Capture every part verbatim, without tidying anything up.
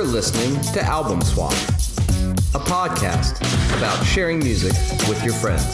listening to Album Swap, a podcast about sharing music with your friends.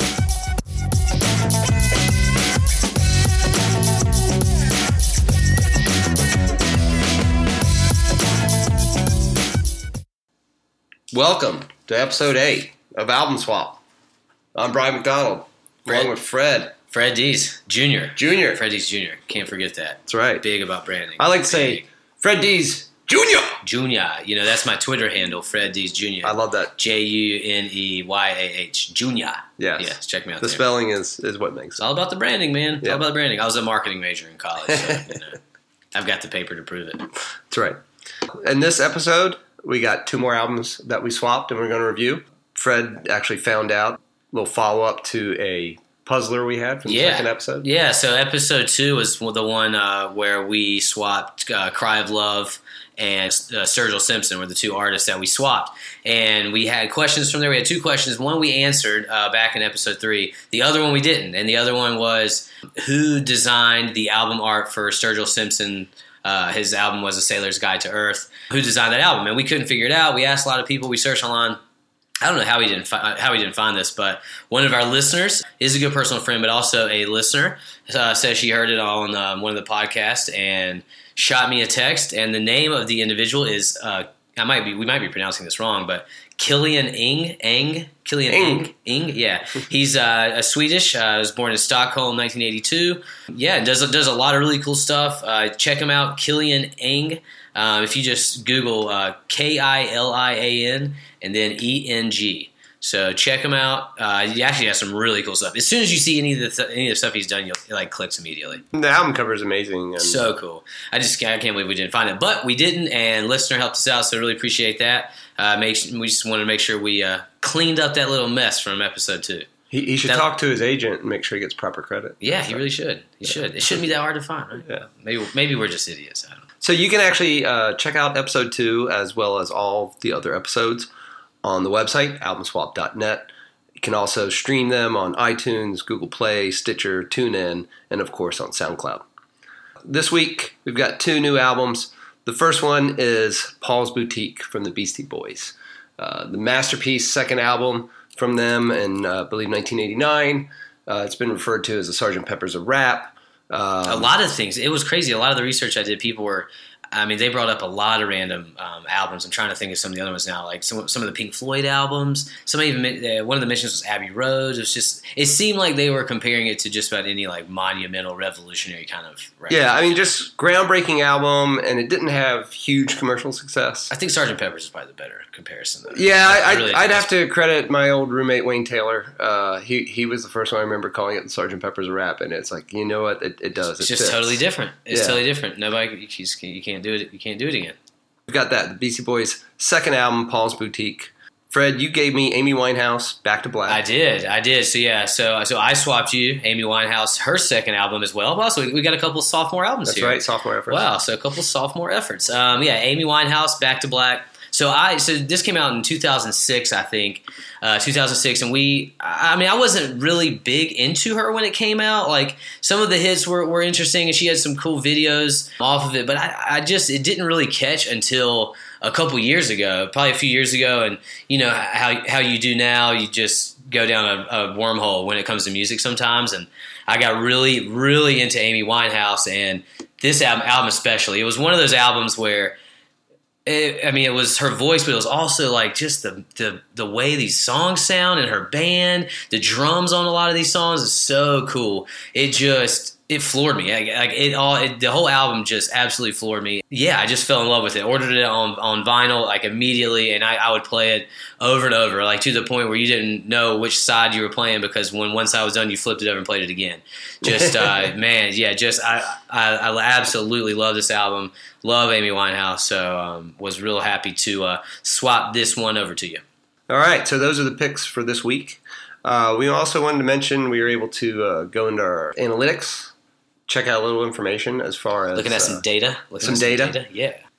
Welcome to episode eight of Album Swap. I'm Brian McDonald, Fred. along with Fred. Fred Dees, Junior Junior. Fred Dees, Junior Can't forget that. That's right. Big about branding. I like to say Big. Fred Dees, Junior. Junior. You know, that's my Twitter handle, Fred Dees, Junior I love that. J U N E Y A H. Junior. Yes. Yes, check me out The there. spelling is, is what makes It's it. all about the branding, man. It's Yeah. all about the branding. I was a marketing major in college, so, you know, I've got the paper to prove it. That's right. In this episode, we got two more albums that we swapped and we're going to review. Fred actually found out a little follow-up to a puzzler we had from the Yeah. second episode. Yeah, so episode two was the one uh, where we swapped uh, Cry of Love and uh, Sturgill Simpson were the two artists that we swapped. And we had questions from there. We had two questions. One we answered uh, back in episode three. The other one we didn't. And the other one was, who designed the album art for Sturgill Simpson? Uh, his album was A Sailor's Guide to Earth. Who designed that album? And we couldn't figure it out. We asked a lot of people. We searched online. I don't know how we didn't fi- how we didn't find this, but one of our listeners is a good personal friend, but also a listener, uh, says she heard it on um, one of the podcasts and shot me a text. And the name of the individual is uh, I might be we might be pronouncing this wrong, but Killian Ing Eng Killian Ing Ing yeah, he's uh, a Swedish. Uh, was born in Stockholm, nineteen eighty-two. Yeah, does does a lot of really cool stuff. Uh, check him out, Killian Ing. Um, if you just Google uh, K I L I A N and then E N G. So check him out. Uh, he actually has some really cool stuff. As soon as you see any of the th- any of the stuff he's done, you'll it, like clicks immediately. The album cover is amazing. And So cool. I just I can't believe we didn't find it, but we didn't, and listener helped us out, so really appreciate that. Uh, make, we just wanted to make sure we uh, cleaned up that little mess from episode two. He, he should That- talk to his agent and make sure he gets proper credit. Yeah, he really should. He Yeah. should. It shouldn't be that hard to find, right? Yeah. Maybe maybe we're just idiots. I don't know. So you can actually uh, check out episode two as well as all the other episodes on the website, album swap dot net. You can also stream them on iTunes, Google Play, Stitcher, TuneIn, and of course on SoundCloud. This week, we've got two new albums. The first one is Paul's Boutique from the Beastie Boys. Uh, the Masterpiece second album from them in, uh, I believe, nineteen eighty-nine. Uh, it's been referred to as the Sergeant Pepper's of Rap. Um, A lot of things. It was crazy. A lot of the research I did, people were, I mean, they brought up a lot of random um, albums. I'm trying to think of some of the other ones now, like some some of the Pink Floyd albums. Some even uh, one of the mentions was Abbey Road. It was just, it seemed like they were comparing it to just about any like monumental, revolutionary kind of record. Yeah, I mean, just groundbreaking album, and it didn't have huge commercial success. I think Sergeant Pepper's is probably the better comparison. Though. Yeah, I, I, really I'd do. have to credit my old roommate Wayne Taylor. Uh, he he was the first one I remember calling it Sergeant Pepper's rap, and it's like, you know what, it, it does. It's it just fits. totally different. It's Yeah. totally different. Nobody, you, just, you can't do it. You can't do it again. We've got that, the Beastie Boys' second album, Paul's Boutique. Fred, you gave me Amy Winehouse, Back to Black. I did, I did. So yeah, so so I swapped you, Amy Winehouse, her second album as well. But also, we, we got a couple of sophomore albums That's here. right, sophomore efforts. Wow, so a couple of sophomore efforts. Um, yeah, Amy Winehouse, Back to Black. So I so this came out in two thousand six, I think, uh, two thousand six, and we. I mean, I wasn't really big into her when it came out. Like some of the hits were, were interesting, and she had some cool videos off of it. But I, I just it didn't really catch until a couple years ago, probably a few years ago. And you know how how you do now, you just go down a, a wormhole when it comes to music sometimes. And I got really really into Amy Winehouse, and this album, album especially. It was one of those albums where. It, I mean, it was her voice, but it was also like just the, the the way these songs sound and her band. The drums on a lot of these songs is so cool. It just it floored me. Like, like it all, it, the whole album just absolutely floored me. Yeah, I just fell in love with it. Ordered it on on vinyl like immediately, and I, I would play it over and over, like to the point where you didn't know which side you were playing because when one side was done, you flipped it over and played it again. Just uh, man, yeah, just I, I I absolutely love this album. Love Amy Winehouse, so um, was real happy to uh, swap this one over to you. All right, so those are the picks for this week. Uh, we also wanted to mention we were able to uh, go into our analytics, check out a little information as far as Looking at some uh, data. Looking some at data. Yeah.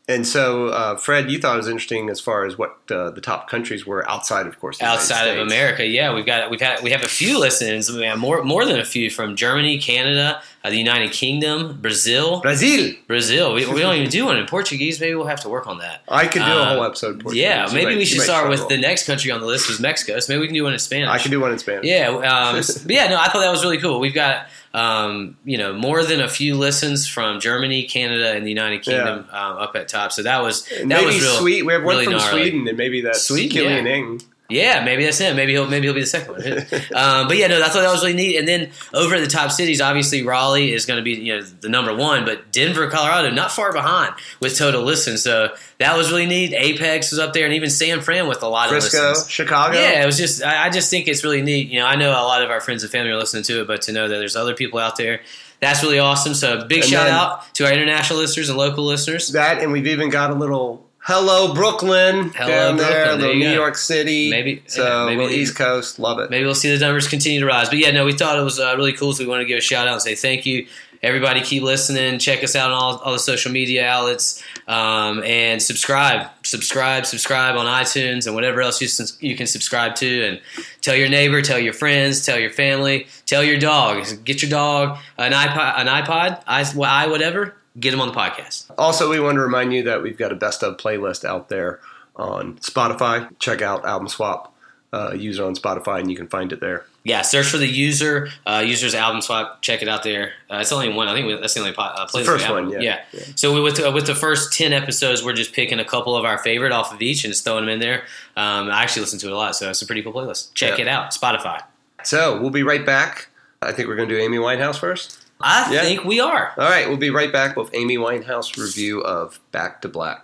And so, uh, Fred, you thought it was interesting as far as what uh, the top countries were outside, of course, the outside United of States. America. Yeah, we've got we've had we have a few listens, more more than a few from Germany, Canada, uh, the United Kingdom, Brazil, Brazil. Brazil. We, we don't even do one in Portuguese. Maybe we'll have to work on that. I could do a Um, whole episode in Portuguese. Yeah, You maybe might- we you should might start with struggle. the next country on the list was Mexico. So maybe we can do one in Spanish. I can do one in Spanish. Yeah, um, but yeah, no, I thought that was really cool. We've got um, you know more than a few listens from Germany, Canada, and the United Kingdom um, up at top. So that was And that maybe was real, Sweden. We have one really from gnarly. Sweden, and maybe that's Sweden, Killian yeah. Ing. Yeah, maybe that's him. Maybe he'll maybe he'll be the second one. um, but yeah, no, I thought that was really neat. And then over at the top cities, obviously Raleigh is going to be you know the number one, but Denver, Colorado, not far behind with total listens. So that was really neat. Apex was up there, and even San Fran with a lot Frisco, of listens. Chicago. Yeah, it was just I, I just think it's really neat. You know, I know a lot of our friends and family are listening to it, but to know that there's other people out there, that's really awesome. So big And shout then- out to our international listeners and local listeners. That, and we've even got a little hello Brooklyn Hello, down there, Brooklyn. a There little you New go. York City. Maybe- so yeah, maybe little the- East Coast, love it. Maybe we'll see the numbers continue to rise. But yeah, no, we thought it was uh, really cool, so we want to give a shout out and say thank you. Everybody keep listening. Check us out on all, all the social media outlets. Um, and subscribe. Subscribe, subscribe on iTunes and whatever else you, you can subscribe to. And tell your neighbor, tell your friends, tell your family, tell your dog. Get your dog an iPod, an iPod, i, i whatever. Get them on the podcast. Also, we want to remind you that we've got a best of playlist out there on Spotify. Check out Album Swap uh, user on Spotify, and you can find it there. Yeah, search for the user, uh, user's album swap. Check it out there. Uh, it's only one. I think that's the only po- uh, playlist. first we have. one, yeah. yeah. Yeah. So we, with uh, with the first ten episodes, we're just picking a couple of our favorite off of each and just throwing them in there. Um, I actually listen to it a lot, so it's a pretty cool playlist. Check Yeah. it out, Spotify. So we'll be right back. I think we're going to do Amy Winehouse first. I Yeah. think we are. All right, we'll be right back with Amy Winehouse review of Back to Black.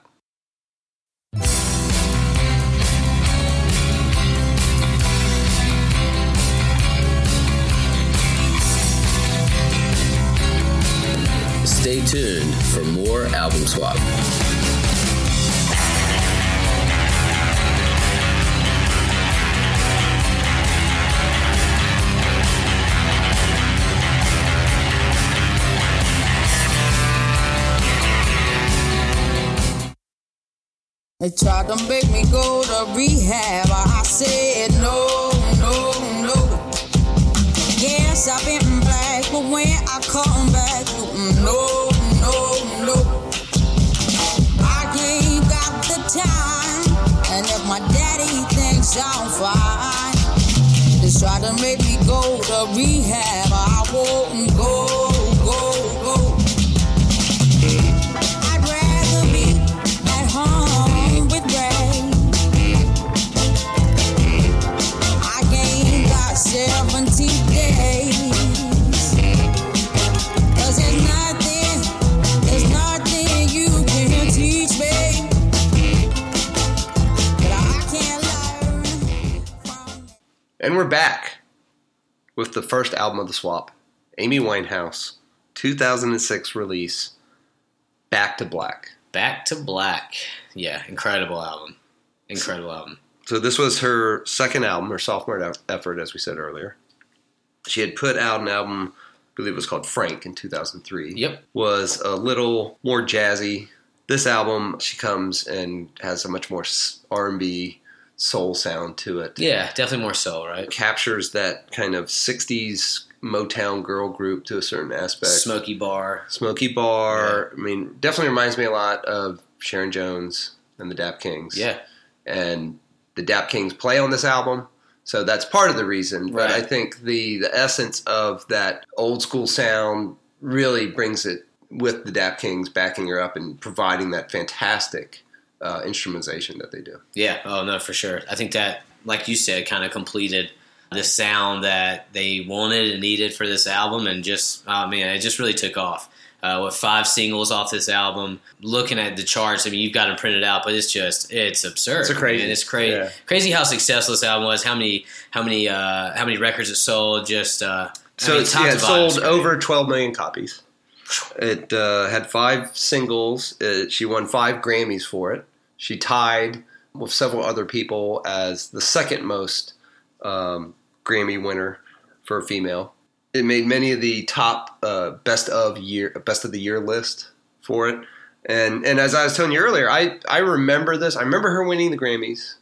Stay tuned for more Album Swap. They tried to make me go to rehab. I said no, no, no. Yes, I've been black, but when I come back, no, no, no. I ain't got the time, and if my daddy thinks I'm fine, they try to make me go to rehab. I won't go, go, go. I'd rather be at home with Ray. I ain't got seventy days. Cause there's nothing, there's nothing you can teach me that I can't learn from. And we're back with the first album of the swap, Amy Winehouse, two thousand six release, Back to Black. Back to Black. Yeah, incredible album. Incredible album. So this was her second album, her sophomore e- effort, as we said earlier. She had put out an album, I believe it was called Frank in two thousand three. Yep. Was a little more jazzy. This album, she comes and has a much more s- R and B soul sound to it. Yeah, definitely more soul, right? Captures that kind of sixties Motown girl group to a certain aspect. Smoky Bar. Smoky Bar. I mean, definitely reminds me a lot of Sharon Jones and the Dap Kings. Yeah. And the Dap Kings play on this album, so that's part of the reason. But Right. I think the, the essence of that old school sound really brings it with the Dap Kings backing her up and providing that fantastic uh, instrumentation that they do. Yeah, oh no, for sure. I think that, like you said, kind of completed the sound that they wanted and needed for this album, and just, oh man, it just really took off. Uh, with five singles off this album, looking at the charts, I mean, you've got them printed out, but it's just, it's absurd. It's a crazy- man. It's crazy, yeah. crazy how successful this album was. How many, how many, uh, how many records it sold? Just uh, So I mean, it's, top yeah, to it bottom, it's sold great. over twelve million copies. It uh, had five singles. Uh, she won five Grammys for it. She tied with several other people as the second most um, Grammy winner for a female. It made many of the top uh, best of year best of the year list for it. And and as I was telling you earlier, I, I remember this. I remember her winning the Grammys.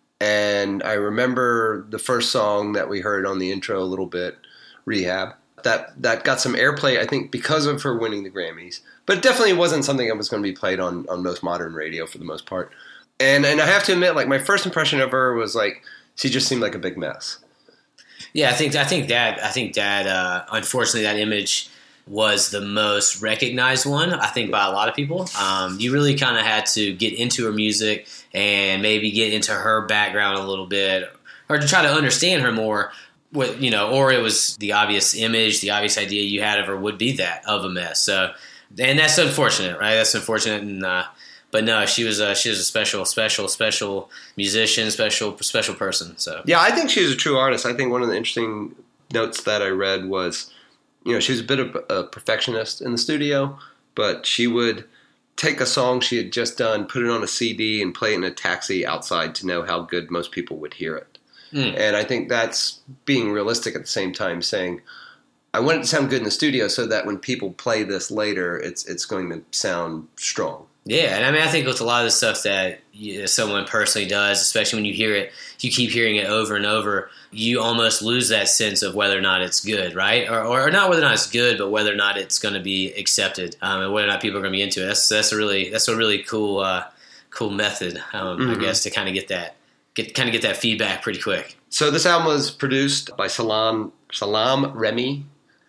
And I remember the first song that we heard on the intro a little bit, Rehab. That that got some airplay, I think, because of her winning the Grammys. But it definitely wasn't something that was going to be played on, on most modern radio for the most part. And and I have to admit, like, my first impression of her was like she just seemed like a big mess. Yeah, I think I think that I think that uh, unfortunately that image was the most recognized one, I think, by a lot of people. Um, you really kind of had to get into her music and maybe get into her background a little bit, or to try to understand her more. What, you know, or it was the obvious image, the obvious idea you had of her would be that of a mess. So, and that's unfortunate, right? That's unfortunate. And uh, but no, she was a, she was a special, special, special musician, special, special person. So yeah, I think she was a true artist. I think one of the interesting notes that I read was, you know, she was a bit of a perfectionist in the studio, but she would take a song she had just done, put it on a C D, and play it in a taxi outside to know how good most people would hear it. Mm. And I think that's being realistic at the same time, saying, I want it to sound good in the studio so that when people play this later, it's it's going to sound strong. Yeah, and I mean, I think with a lot of the stuff that you, someone personally does, especially when you hear it, you keep hearing it over and over, you almost lose that sense of whether or not it's good, right? Or, or not whether or not it's good, but whether or not it's going to be accepted, um, and whether or not people are going to be into it. That's that's a really that's a really cool uh, cool method, um, mm-hmm. I guess, to kind of get that get kind of get that feedback pretty quick. So this album was produced by Salam Salam Remy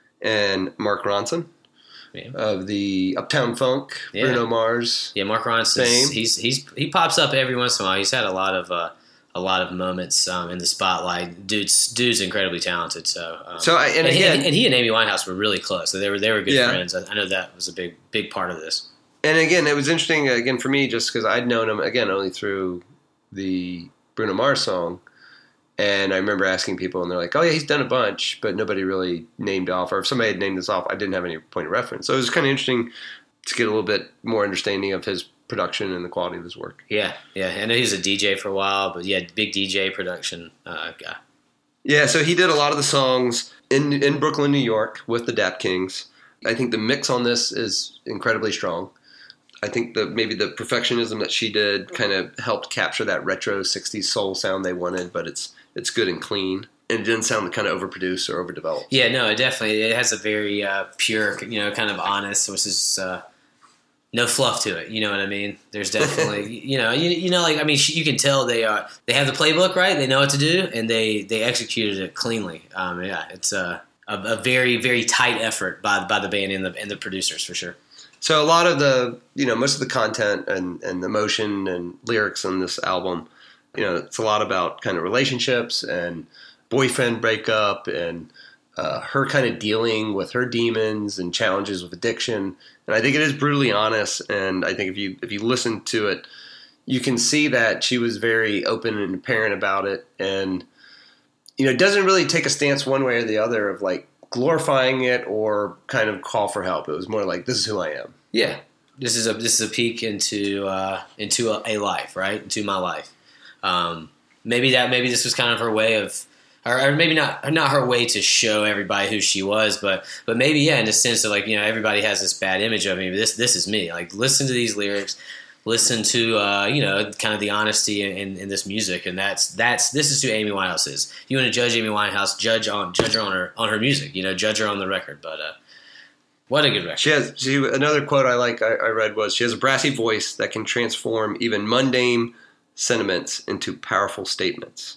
and Mark Ronson. Yeah. Of the Uptown Funk, yeah. Bruno Mars. Yeah, Mark Ronson. He's he's he pops up every once in a while. He's had a lot of uh, a lot of moments um, in the spotlight. Dude's dude's incredibly talented. So um, so I, and, and, again, he, and he and Amy Winehouse were really close. So they were they were good yeah. friends. I, I know that was a big big part of this. And again, it was interesting again for me just because I'd known him again only through the Bruno Mars song. And I remember asking people, and they're like, oh, yeah, he's done a bunch, but nobody really named off. Or if somebody had named this off, I didn't have any point of reference. So it was kind of interesting to get a little bit more understanding of his production and the quality of his work. Yeah, yeah. I know he was a D J for a while, but yeah, big D J production uh, guy. Yeah, so he did a lot of the songs in in Brooklyn, New York with the Dap Kings. I think the mix on this is incredibly strong. I think that maybe the perfectionism that she did kind of helped capture that retro sixties soul sound they wanted, but it's it's good and clean. And it didn't sound kind of overproduced or overdeveloped. Yeah, no, it definitely it has a very uh, pure, you know, kind of honest, which is uh, no fluff to it. You know what I mean? There's definitely, you know, you, you know, like I mean, you can tell they are they have the playbook right. They know what to do, and they they executed it cleanly. Um, yeah, it's a, a a very very tight effort by by the band and the and the producers for sure. So a lot of the, you know, most of the content and and emotion and lyrics on this album, you know, it's a lot about kind of relationships and boyfriend breakup and uh, her kind of dealing with her demons and challenges with addiction. And I think it is brutally honest. And I think if you if you listen to it, you can see that she was very open and apparent about it. And, you know, it doesn't really take a stance one way or the other of like glorifying it or kind of call for help. It was more like, this is who I am. Yeah. This is a this is a peek into uh, into a, a life, right? Into my life. Um, maybe that maybe this was kind of her way of, or, or maybe not not her way to show everybody who she was, but but maybe yeah, in the sense of like, you know, everybody has this bad image of me. But this this is me. Like, listen to these lyrics, listen to uh, you know, kind of the honesty in, in, in this music, and that's that's this is who Amy Winehouse is. If you want to judge Amy Winehouse, judge on judge her on her on her music. You know, judge her on the record. But uh, what a good record. She has she, another quote I like I, I read was, she has a brassy voice that can transform even mundane sentiments into powerful statements.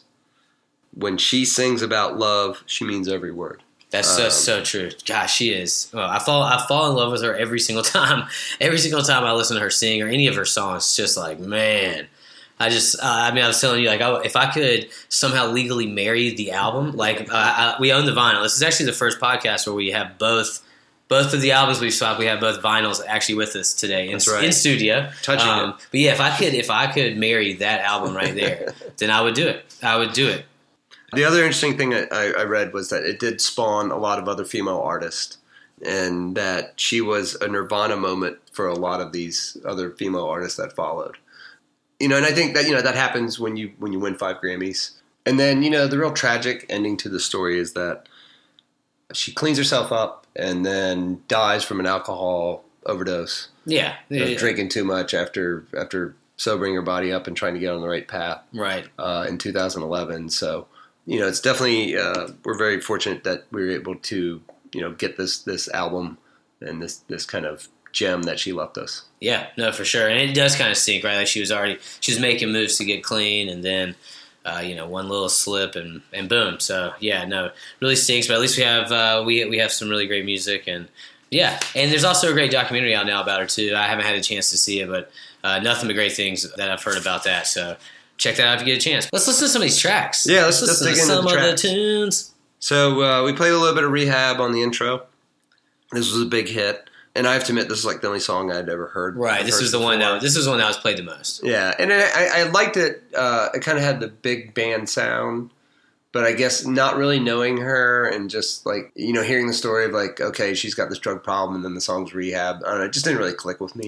When she sings about love, she means every word. That's so, um, so true. Gosh, she is. Well, I fall I fall in love with her every single time. Every single time I listen to her sing or any of her songs, it's just like, man. I just, uh, I mean, I was telling you, like, I, if I could somehow legally marry the album, like, uh, I, we own the vinyl. This is actually the first podcast where we have both Both of the albums we've swapped, we have both vinyls actually with us today in, right. in studio. Touching um, it. But yeah, if I could, if I could marry that album right there, then I would do it. I would do it. The other interesting thing I, I read was that it did spawn a lot of other female artists, and that she was a Nirvana moment for a lot of these other female artists that followed. You know, and I think that, you know, that happens when you when you win five Grammys. And then, you know, the real tragic ending to the story is that she cleans herself up and then dies from an alcohol overdose. Yeah, You know, yeah. drinking too much after after sobering her body up and trying to get on the right path. Right. Uh, in two thousand eleven, so you know it's definitely uh, we're very fortunate that we were able to you know get this this album and this this kind of gem that she left us. Yeah, no, for sure, and it does kind of stink, right? Like she was already she was making moves to get clean, and then uh, you know one little slip and, and boom. So yeah, no, really stinks. But at least we have uh, we we have some really great music, and yeah, and there's also a great documentary out now about her too. I haven't had a chance to see it, but uh, nothing but great things that I've heard about that. So check that out if you get a chance. Let's listen to some of these tracks. Yeah, let's, listen let's to dig into some the of tracks. the tunes. So uh, we played a little bit of Rehab on the intro. This was a big hit, and I have to admit this is like the only song I'd ever heard. Right, this heard was the one before. that this was the one that was played the most. Yeah, and it, I, I liked it. Uh, it kind of had the big band sound, but I guess not really knowing her and just like you know hearing the story of like okay she's got this drug problem and then the song's Rehab. I don't know, it just didn't really click with me.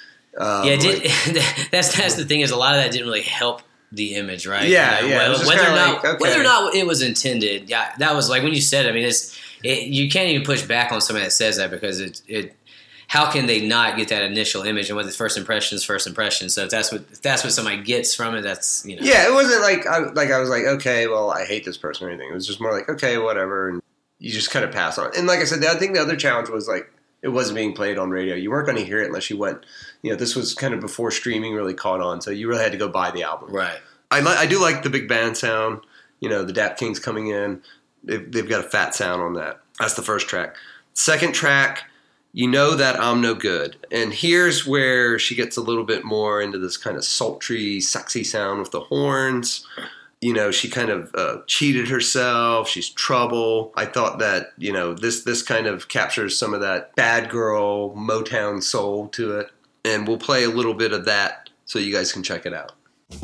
Um, Yeah, it did, like- that's that's the thing is a lot of that didn't really help the image, right? Yeah, You know, yeah, it was Whether, just whether or kinda not like, okay. whether or not it was intended, yeah, that was like when you said. It, I mean, it's it, you can't even push back on somebody that says that because it it. How can they not get that initial image? And what the first impression is first impression. So if that's what if that's what somebody gets from it, that's you know. Yeah, it wasn't like I like I was like okay, well I hate this person or anything. It was just more like okay, whatever, and you just kind of pass on. And like I said, I think the other challenge was like it wasn't being played on radio. You weren't going to hear it unless you went. You know, this was kind of before streaming really caught on, so you really had to go buy the album. Right. I li- I do like the big band sound. You know, the Dap Kings coming in. They've, they've got a fat sound on that. That's the first track. Second track, you know that I'm no good. And here's where she gets a little bit more into this kind of sultry, sexy sound with the horns. You know, she kind of uh, cheated herself. She's trouble. I thought that, you know, this this kind of captures some of that bad girl Motown soul to it. And we'll play a little bit of that so you guys can check it out.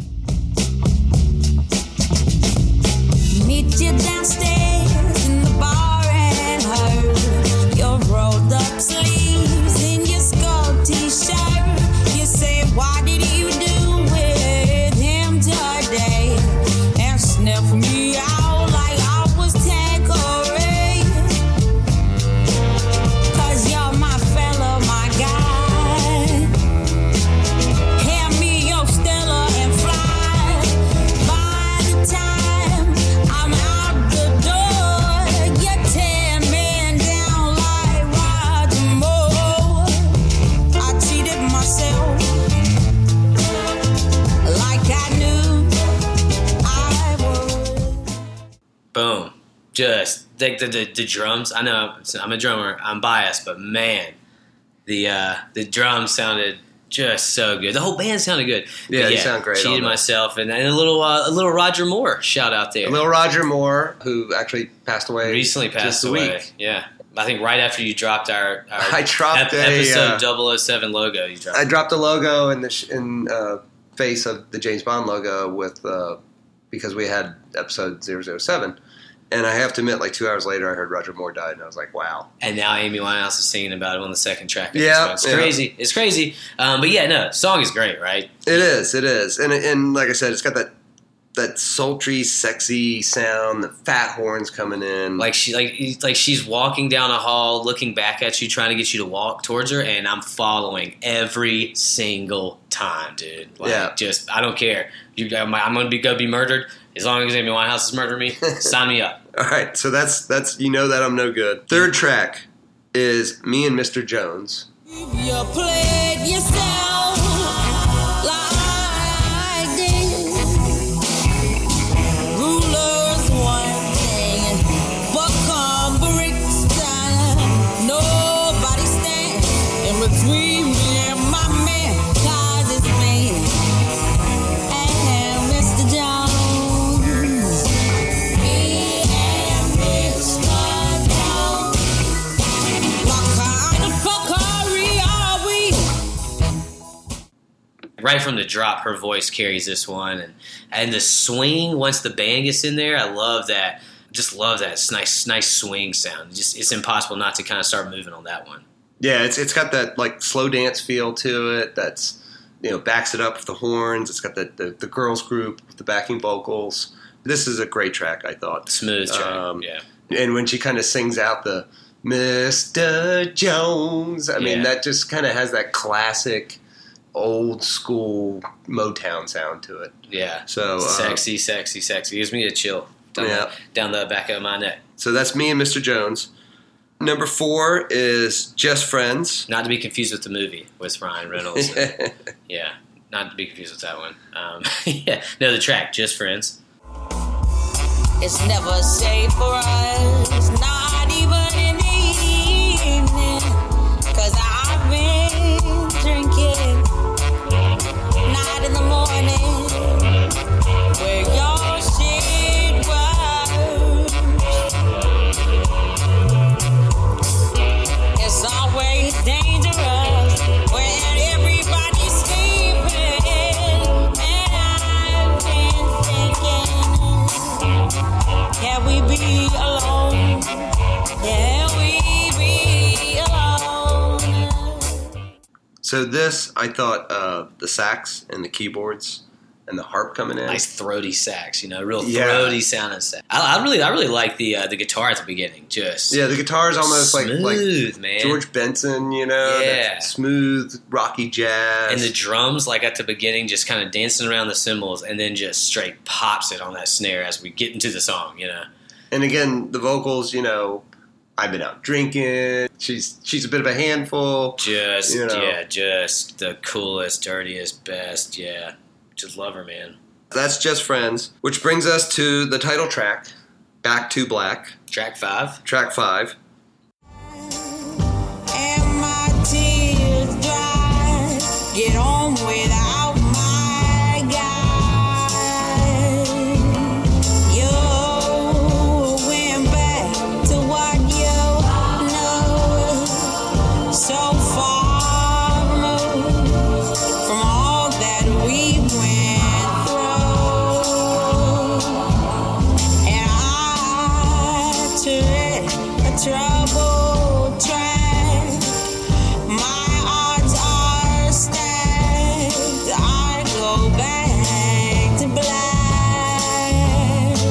Meet you downstairs in the bar and her your rolled up sleeves in your skull t-shirt. You say, why did you do with him today? And sniff me out like I was Tanqueray. Cause you're my fella, my guy. Hand me your Stella and fly. By the time I'm out the door, you're ten men down like Roger Moore. I cheated myself like I knew I would. Boom. Just the, the the the drums. I know I'm a drummer. I'm biased, but man, the uh, the drums sounded just so good. The whole band sounded good. But Yeah, they sound great on Cheated that. myself, and, and a little uh, a little Roger Moore shout out there. Little Roger Moore, who actually passed away Recently passed just a away. week. Yeah, I think right after you dropped our, our I dropped a, episode uh, double oh seven logo. You dropped. I dropped a logo in the sh- in uh, face of the James Bond logo with uh, because we had episode zero zero seven, and I have to admit, like two hours later, I heard Roger Moore died, and I was like, wow. And now Amy Winehouse is singing about it on the second track. of Yeah, this one. It's yeah. crazy. It's crazy. Um, but yeah, no, song is great, right? It is, it is, and and like I said, it's got that that sultry, sexy sound, the fat horns coming in. Like she, like, like she's walking down a hall, looking back at you, trying to get you to walk towards her, and I'm following every single time, dude. Like, Yeah. just I don't care. You, I'm, I'm gonna be go be murdered as long as Amy Winehouse is murdering me. Sign me up. All right, so that's that's you know that I'm no good. Third track is Me and Mister Jones. You played yourself like this. Rulers one thing, but come bricks down. Nobody stands in between me and my man, 'cause it's me and Mister Jones. Me and Mister Jones. What kind of fuckery are we? Right from the drop, her voice carries this one, and and the swing once the band gets in there, I love that. Just love that. It's nice, nice swing sound. Just it's impossible not to kind of start moving on that one. Yeah, it's it's got that like slow dance feel to it. That's you know backs it up with the horns. It's got the the, the girls group with the backing vocals. This is a great track, I thought. Smooth track. Um, yeah. And when she kind of sings out the Mister Jones. I mean, Yeah. that just kind of has that classic old school Motown sound to it. Yeah. So uh, sexy, sexy, sexy. Gives me a chill down, Yeah. the, down the back of my neck. So that's me and Mister Jones. Number four is Just Friends. Not to be confused with the movie with Ryan Reynolds. Yeah, not to be confused with that one. Um, yeah, no, the track, Just Friends. It's never safe for us, not even in the evening. Cause I've been drinking, night in the morning, where your shit was. It's always dangerous when everybody's sleeping, and I've been thinking, can we be alone? Can we be alone? So this, I thought uh, the sax and the keyboards and the harp coming in. Nice throaty sax, you know, real Yeah. throaty sounding sax. I, I really, I really like the uh, the guitar at the beginning. Just Yeah, the guitar is almost like smooth, like man. George Benson, you know, Yeah. that smooth rocky jazz. And the drums, like at the beginning, just kind of dancing around the cymbals, and then just straight pops it on that snare as we get into the song, you know. And again, the vocals, you know, I've been out drinking. She's she's a bit of a handful. Just, You know. yeah, just the coolest, dirtiest, best, yeah. Just love her, man. That's Just Friends, which brings us to the title track, Back to Black, Track five. track five. And my tears dry. Get on without my guy. You went back to what you know. So far removed from all that we went through. And I tread a troubled track. My odds are stacked. I go back to black.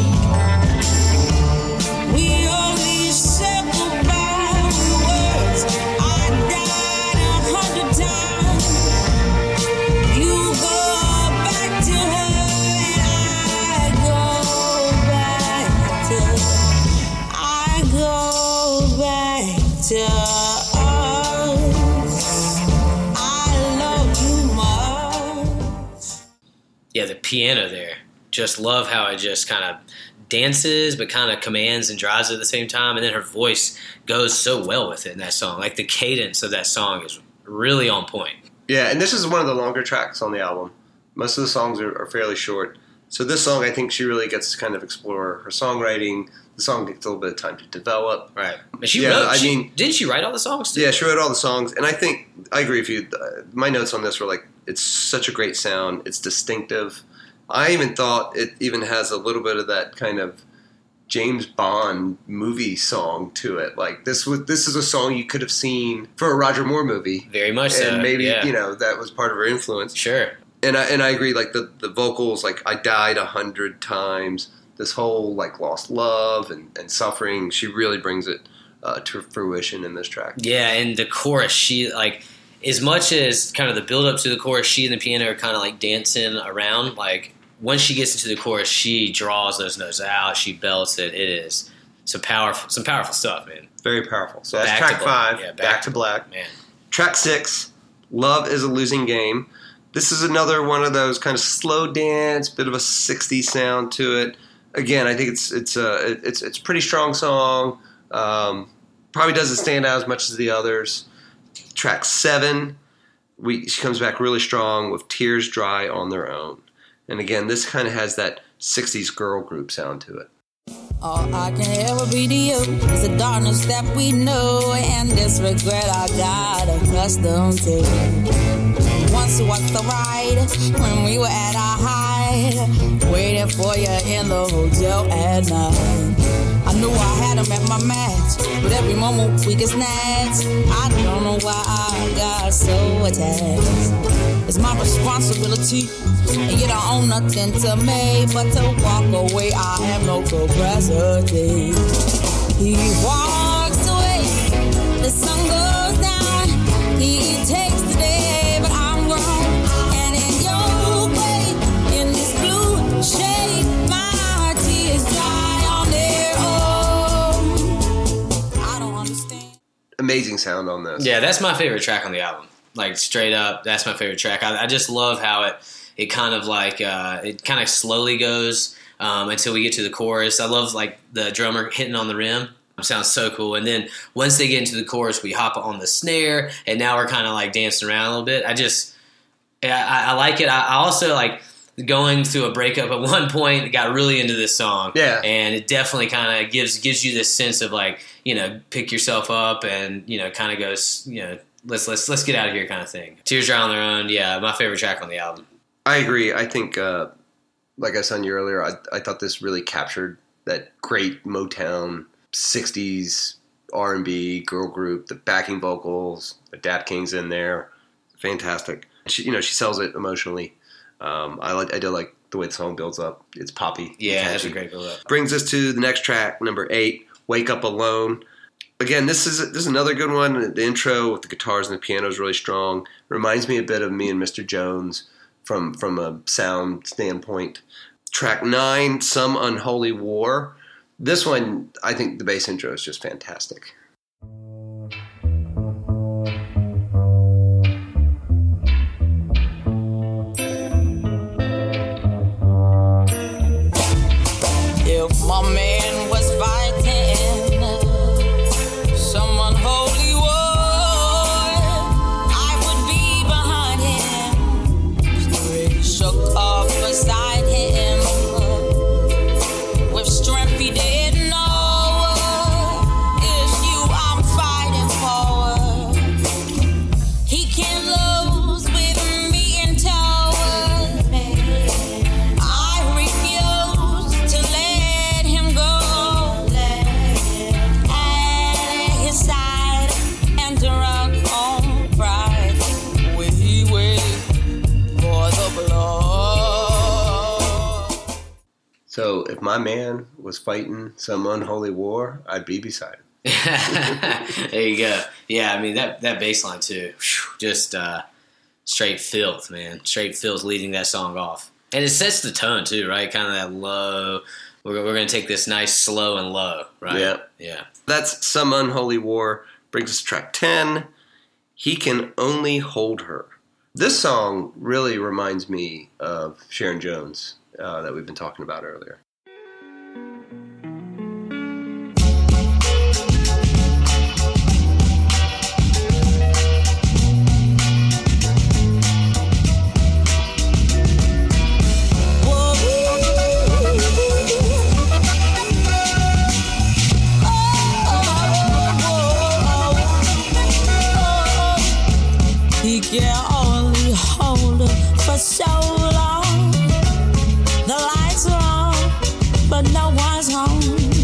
We only said goodbye with words. I died a hundred times. You go back to her, and I go back to. I go back to us. I love you much. Yeah, the piano there. Just love how it just kind of dances, but kind of commands and drives at the same time. And then her voice goes so well with it in that song. Like the cadence of that song is really on point. Yeah, and this is one of the longer tracks on the album. Most of the songs are, are fairly short. So this song, I think she really gets to kind of explore her songwriting. The song takes a little bit of time to develop. Right. And she Yeah, wrote, I she- mean- didn't she write all the songs? too? Yeah, she wrote all the songs, and I think I agree with you. Uh, My notes on this were like, it's such a great sound. It's distinctive. I even thought it even has a little bit of that kind of James Bond movie song to it. Like this was this is a song you could have seen for a Roger Moore movie, Very much so. and maybe yeah. you know that was part of her influence. Sure. And I and I agree. Like the the vocals, like I died a hundred times. This whole like lost love and, and suffering. She really brings it uh, to fruition in this track. Yeah, and the chorus, she like as much as kind of the build up to the chorus, she and the piano are kind of like dancing around. Like once she gets into the chorus, she draws those notes out. She belts it. It is some powerful, some powerful stuff, man. Very powerful. So that's Back to track Black. five. Yeah, back, to Black. Man. Track six. Love is a Losing Game. This is another one of those kind of slow dance, bit of a sixties sound to it. Again, I think it's it's a it- it's it's a pretty strong song. Um, probably doesn't stand out as much as the others. Track seven, we she comes back really strong with Tears Dry on Their Own. And again, this kind of has that sixties girl group sound to it. All I can ever be to you is the darkness that we know and this regret I got accustomed to. Once you watched the ride when we were at our height, waiting for you in the hotel at night. I knew I had him at my match, but every moment we get snatched. I don't know why I got so attached. It's my responsibility, and you don't own nothing to me but to walk away. I have no capacity. He walks away sound on this. Yeah, that's my favorite track on the album. Like, straight up, that's my favorite track. I, I just love how it it kind of like uh, it kind of slowly goes um, until we get to the chorus. I love like the drummer hitting on the rim. It sounds so cool. And then once they get into the chorus, we hop on the snare, and now we're kind of like dancing around a little bit. I just I, I like it. I, I also like going through a breakup at one point. Got really into this song. Yeah, and it definitely kind of gives gives you this sense of like, you know, pick yourself up, and you know, kind of goes, you know, let's let's let's get out of here kind of thing. Tears Dry on Their Own. Yeah, my favorite track on the album. I agree. I think, uh, like I said to you earlier, I, I thought this really captured that great Motown sixties R and B girl group, the backing vocals, the Dap King's in there, fantastic. She, you know, she sells it emotionally. Um, I like, I do like the way the song builds up. It's poppy. Yeah, that's a great build up. Brings us to the next track, number eight, "Wake Up Alone." Again, this is this is another good one. The intro with the guitars and the piano is really strong. Reminds me a bit of Me and Mister Jones from from a sound standpoint. Track nine, "Some Unholy War." This one, I think the bass intro is just fantastic. If my man was fighting some unholy war, I would be behind him, straight shook up beside him, with strength he didn't know. It's you I'm fighting for. He can't lose with me in tow. I refuse to let him go. At his side and to rock on pride, we wait for the blow. So if my man was fighting some unholy war, I'd be beside him. There you go. Yeah, I mean that that bass line too. Whew, just uh, straight filth, man. Straight filth leading that song off, and it sets the tone too, right? Kind of that low. We're we're gonna take this nice slow and low, right? Yeah. Yeah. That's "Some Unholy War." Brings us to track ten, "He Can Only Hold Her." This song really reminds me of Sharon Jones uh, that we've been talking about earlier. He can only hold her for so long. The lights are on, but no one's home.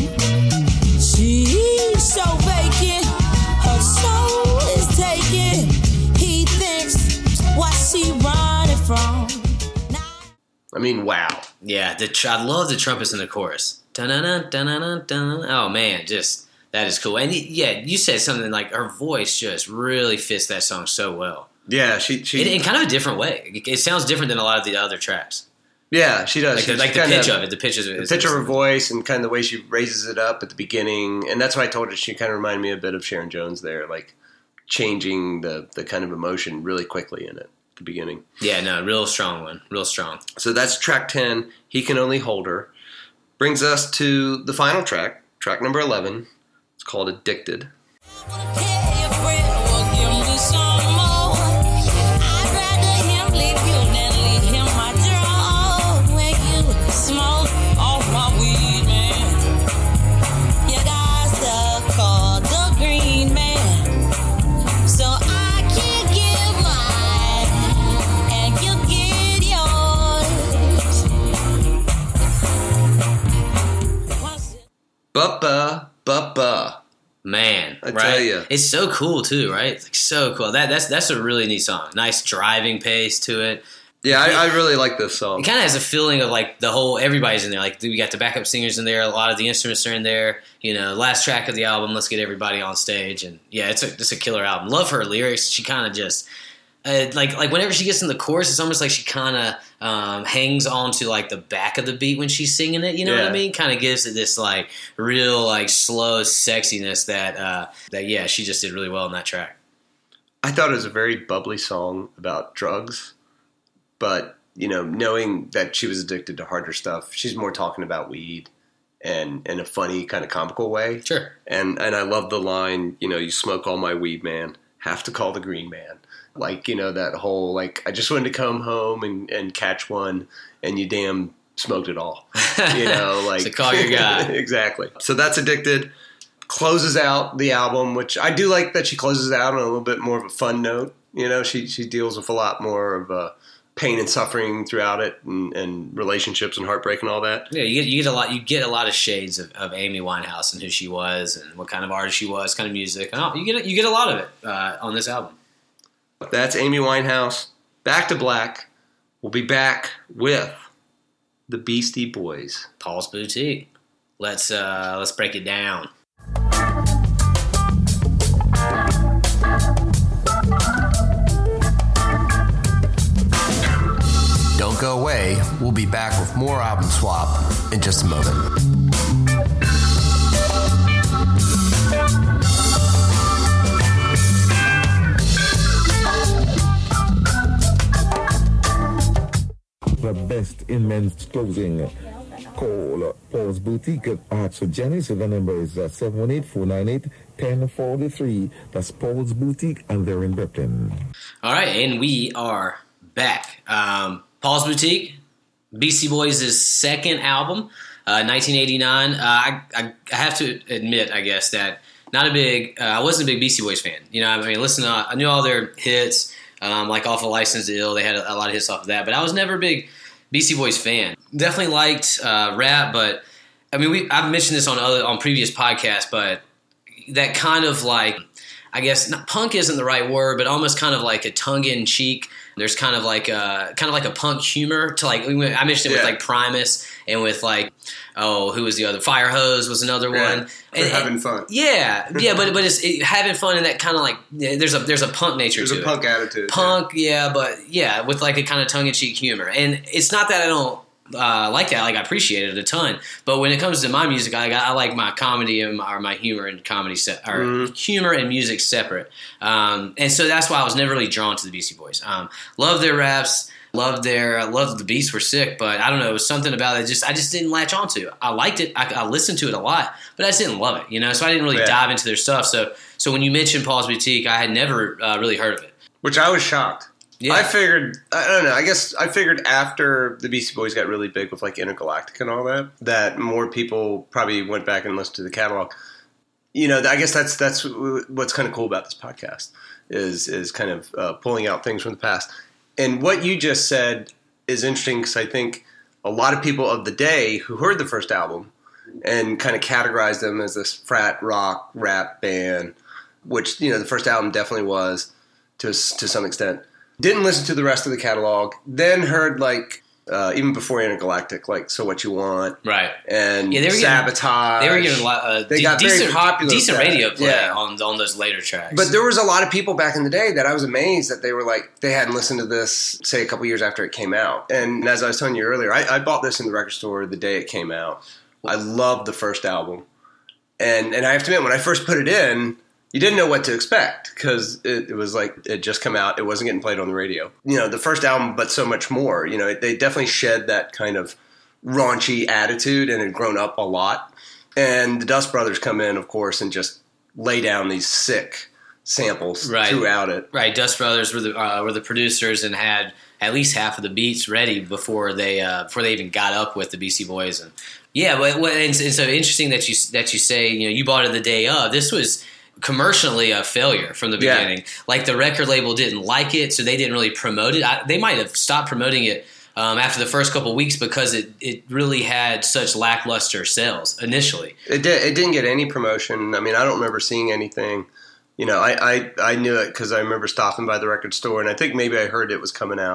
She's so vacant, her soul is taken. He thinks what she running from. I mean, wow. Yeah, the tr- I love the trumpets in the chorus. Dun-dun-dun, dun-dun-dun, dun. Oh man, just that is cool. And y- yeah, you said something like her voice just really fits that song so well. Yeah, she she In, in kind of a different way. It, it sounds different than a lot of the other tracks. yeah she does. Like the, She- like she the kinda- pitch of it. The pitch is the pitch of her voice and kind of the way she raises it up at the beginning, and that's why I told her she kind of reminded me a bit of Sharon Jones there, like changing the the kind of emotion really quickly in it at the beginning. Yeah, no, real strong one. Real strong. So that's track ten, "He Can Only Hold Her." Brings us to the final track, track number eleven. It's called "Addicted." Ba-ba, ba-ba. Man, I right? tell ya. It's so cool too, right? It's like so cool. That that's that's a really neat song. Nice driving pace to it. Yeah, I, I really like this song. It kind of has a feeling of like the whole everybody's in there. Like we got the backup singers in there. A lot of the instruments are in there. You know, last track of the album. Let's get everybody on stage. And yeah, it's a it's a killer album. Love her lyrics. She kind of just Uh, like like whenever she gets in the chorus, it's almost like she kind of um, hangs on to like the back of the beat when she's singing it. You know yeah. what I mean? Kind of gives it this like real like slow sexiness that uh, that yeah, she just did really well in that track. I thought it was a very bubbly song about drugs, but you know, knowing that she was addicted to harder stuff, she's more talking about weed and in a funny kind of comical way. Sure. And and I love the line, you know, you smoke all my weed, man. Have to call the green man. Like, you know, that whole, like, I just wanted to come home and, and catch one, and you damn smoked it all. You know, like. So call your guy. Exactly. So that's Addicted. Closes out the album, which I do like that she closes out on a little bit more of a fun note. You know, she she deals with a lot more of uh, pain and suffering throughout it, and, and relationships and heartbreak and all that. Yeah, you get you get a lot you get a lot of shades of, of Amy Winehouse and who she was and what kind of artist she was, kind of music. And all, you get you get a lot of it uh, on this album. That's Amy Winehouse. Back to Black. We'll be back with the Beastie Boys. Paul's Boutique. Let's uh, let's break it down. Don't go away. We'll be back with more Album Swap in just a moment. The best in men's clothing. Call Paul's Boutique at Archer Jenny. So the number is uh, seven one eight, four nine eight, one zero four three. That's Paul's Boutique, and they're in Brooklyn. All right, and we are back. Um, Paul's Boutique, Beastie Boys' second album, uh, nineteen eighty-nine. Uh, I, I, I have to admit, I guess, that not a big, uh, I wasn't a big Beastie Boys fan. You know, I mean, listen, to, I knew all their hits. Um, like off of License to Ill, they had a, a lot of hits off of that, but I was never a big Beastie Boys fan. Definitely liked uh, rap, but I mean, we I've mentioned this on other on previous podcasts, but that kind of like, I guess not, punk isn't the right word, but almost kind of like a tongue in cheek. There's kind of like a kind of like a punk humor to like I mentioned it yeah. with like Primus and with like oh who was the other Fire Hose was another yeah. one. For and, having and, fun. Yeah, yeah, but but it's it, having fun and that kind of like yeah, there's a there's a punk nature There's to a it. punk attitude. Punk, yeah. yeah, but yeah, with like a kind of tongue in cheek humor. And it's not that I don't. Uh, like that, like I appreciate it a ton. But when it comes to my music, I, I like my comedy and my, or my humor and comedy se- or mm. humor and music separate. Um, and so that's why I was never really drawn to the Beastie Boys. Um, love their raps, love their, love the beats were sick, but I don't know, it was something about it. Just I just didn't latch onto. I liked it, I, I listened to it a lot, but I just didn't love it. You know, so I didn't really yeah. dive into their stuff. So so when you mentioned Paul's Boutique, I had never uh, really heard of it. Which I was shocked. Yeah. I figured, I don't know, I guess I figured after the Beastie Boys got really big with like Intergalactic and all that, that more people probably went back and listened to the catalog. You know, I guess that's that's what's kind of cool about this podcast is is kind of uh, pulling out things from the past. And what you just said is interesting because I think a lot of people of the day who heard the first album and kind of categorized them as this frat rock rap band, which, you know, the first album definitely was to to some extent. Didn't listen to the rest of the catalog. Then heard like uh, even before Intergalactic, like "So What You Want," right? And yeah, they were Sabotage. Getting, they were getting a lot. Uh, they de- got decent, very popular. Decent radio play yeah. on on those later tracks. But there was a lot of people back in the day that I was amazed that they were like they hadn't listened to this, say, a couple years after it came out. And as I was telling you earlier, I, I bought this in the record store the day it came out. I loved the first album, and and I have to admit, when I first put it in, you didn't know what to expect because it, it was like it had just come out. It wasn't getting played on the radio. You know, the first album, but so much more. You know, they definitely shed that kind of raunchy attitude and had grown up a lot. And the Dust Brothers come in, of course, and just lay down these sick samples right. throughout it. Right. Dust Brothers were the uh, were the producers and had at least half of the beats ready before they uh, before they even got up with the Beastie Boys. And yeah, but and, and so interesting that you that you say you know you bought it the day of. This was commercially a failure from the beginning. Yeah. Like the record label didn't like it, so they didn't really promote it. I, they might have stopped promoting it um, after the first couple of weeks because it, it really had such lackluster sales initially. It did. It didn't get any promotion. I mean, I don't remember seeing anything. You know, I, I, I knew it because I remember stopping by the record store, and I think maybe I heard it was coming out.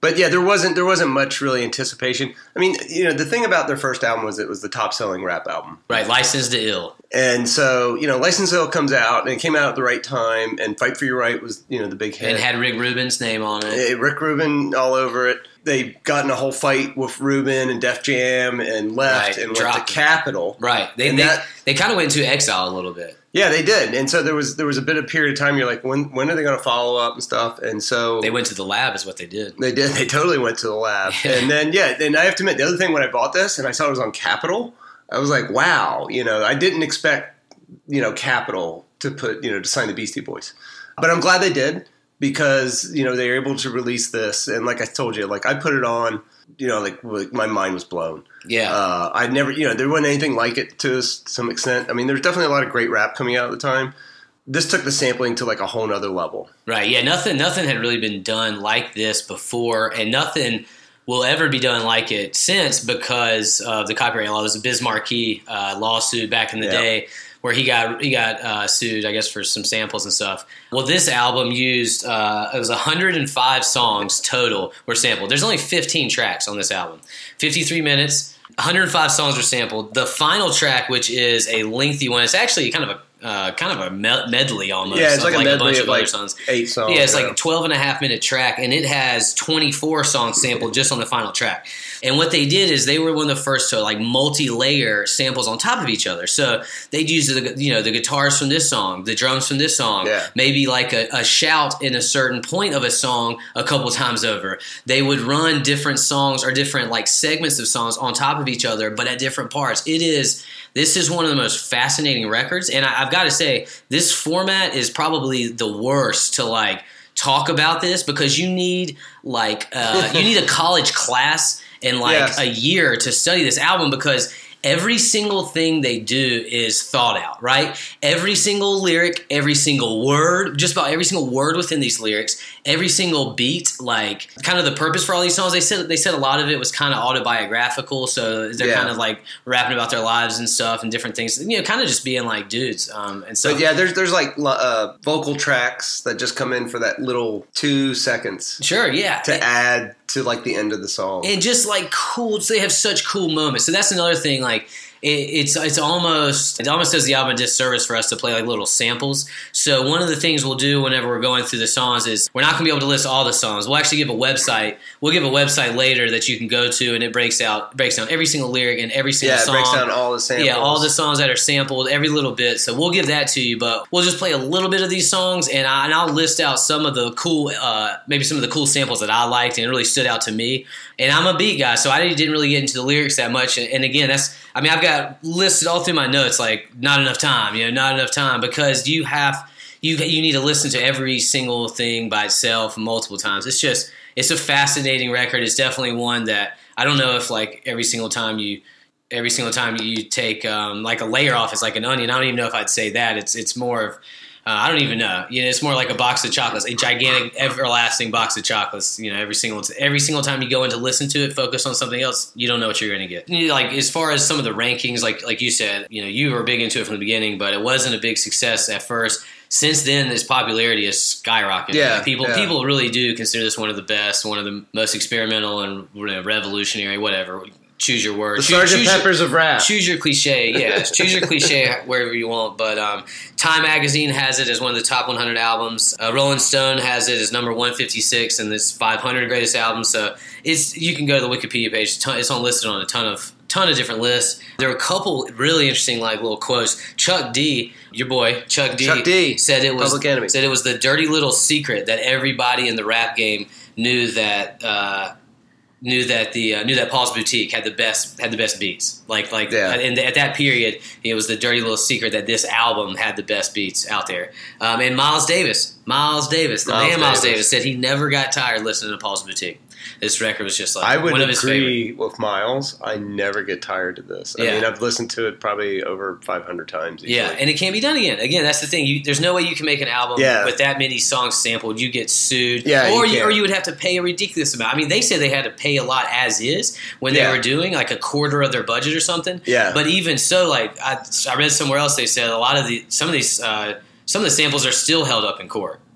But yeah, there wasn't there wasn't much really anticipation. I mean, you know, the thing about their first album was it was the top selling rap album. Right, Licensed to Ill. And so, you know, Licensed to Ill comes out, and it came out at the right time, and Fight for Your Right was, you know, the big hit. And had Rick Rubin's name on it. Uh, Rick Rubin all over it. They got in a whole fight with Rubin and Def Jam and left Right, and dropped. went to Capitol. Right. They And they, that- they kind of went into exile a little bit. Yeah, they did. And so there was there was a bit of period of time you're like, when when are they going to follow up and stuff? And so They went to the lab is what they did. They did. They totally went to the lab. And then, yeah, and I have to admit, the other thing when I bought this and I saw it was on Capitol, I was like, wow, you know, I didn't expect, you know, Capitol to put, you know, to sign the Beastie Boys. But I'm glad they did because, you know, they were able to release this. And like I told you, like I put it on, you know, like, like my mind was blown. Yeah. Uh, I'd never, you know, there wasn't anything like it to some extent. I mean, there's definitely a lot of great rap coming out at the time. This took the sampling to like a whole nother level. Right. Yeah. Nothing. Nothing had really been done like this before, and nothing will ever be done like it since because of the copyright law. There was a Biz Markie uh, lawsuit back in the Yeah. day where he got he got uh, sued, I guess, for some samples and stuff. Well, this album used uh, it was one hundred five songs total were sampled. There's only fifteen tracks on this album, fifty-three minutes. one hundred five songs were sampled. The final track, which is a lengthy one, it's actually kind of a uh, kind of a me- medley almost. Yeah, it's of like, a medley bunch of, of like other songs. eight songs. Yeah, it's yeah. like a twelve and a half minute track, and it has twenty-four songs sampled just on the final track. And what they did is they were one of the first to like multi-layer samples on top of each other. So they'd use the you know the guitars from this song, the drums from this song, Yeah. maybe like a, a shout in a certain point of a song a couple times over. They would run different songs or different like segments of songs on top of each other, but at different parts. It is this is one of the most fascinating records, and I, I've got to say this format is probably the worst to like talk about this because you need like uh, you need a college class and like Yes. a year to study this album because every single thing they do is thought out, right? Every single lyric, every single word, just about every single word within these lyrics, every single beat, like kind of the purpose for all these songs. They said they said a lot of it was kind of autobiographical, so they're Yeah. kind of like rapping about their lives and stuff and different things, you know, kind of just being like dudes. Um, and so But yeah, there's there's like uh, vocal tracks that just come in for that little two seconds sure, yeah. to add to like the end of the song. And just like cool, they have such cool moments. So that's another thing. Like it, it's it's almost it almost does the album a disservice for us to play like little samples. So one of the things we'll do whenever we're going through the songs is we're not going to be able to list all the songs. We'll actually give a website. We'll give a website later that you can go to, and it breaks out breaks down every single lyric and every single yeah, it song. breaks down all the samples. Yeah, all the songs that are sampled, every little bit. So we'll give that to you, but we'll just play a little bit of these songs, and, I, and I'll list out some of the cool, uh, maybe some of the cool samples that I liked and it really stood out to me. And I'm a beat guy, so I didn't really get into the lyrics that much. And, and again, that's, I mean, I've got listed all through my notes, like not enough time, you know, not enough time because you have, you you need to listen to every single thing by itself multiple times. It's just, it's a fascinating record. It's definitely one that I don't know if like every single time you, every single time you take um, like a layer off, it's like an onion. I don't even know if I'd say that. It's it's more of uh, I don't even know. You know, it's more like a box of chocolates, a gigantic, everlasting box of chocolates. You know, every single every single time you go in to listen to it, focus on something else, you don't know what you're going to get. You know, like as far as some of the rankings, like like you said, you know, you were big into it from the beginning, but it wasn't a big success at first. Since then, its popularity has skyrocketed. Yeah, Like, people yeah. people really do consider this one of the best, one of the most experimental and you know, revolutionary, whatever. Choose your word. The Choose- Sergeant choose your- Peppers of rap. Choose your cliche, yeah. Choose your cliche wherever you want. But um, Time Magazine has it as one of the top one hundred albums. Uh, Rolling Stone has it as number one fifty-six in this five hundred greatest albums. So it's you can go to the Wikipedia page. It's, ton, it's on listed on a ton of ton of different lists. There are a couple really interesting like little quotes. Chuck D, your boy Chuck D, Chuck D, said it was Public Enemy. said it was the dirty little secret that everybody in the rap game knew that. Uh, Knew that the uh, knew that Paul's Boutique had the best had the best beats. Like like Yeah. and at that period, it was the dirty little secret that this album had the best beats out there. Um, and Miles Davis, Miles Davis, the Miles man Miles Davis. Davis said he never got tired listening to Paul's Boutique. This record was just like I would one of his favorite. agree with Miles. I never get tired of this. I Yeah. mean, I've listened to it probably over five hundred times. easily. Yeah, and it can't be done again. Again, that's the thing. You, there's no way you can make an album Yeah. with that many songs sampled. You get sued, Yeah, you or you, can't. or you would have to pay a ridiculous amount. I mean, they said they had to pay a lot as is when they Yeah. were doing like a quarter of their budget or something. Yeah. But even so, like I, I read somewhere else, they said a lot of the some of these uh, some of the samples are still held up in court.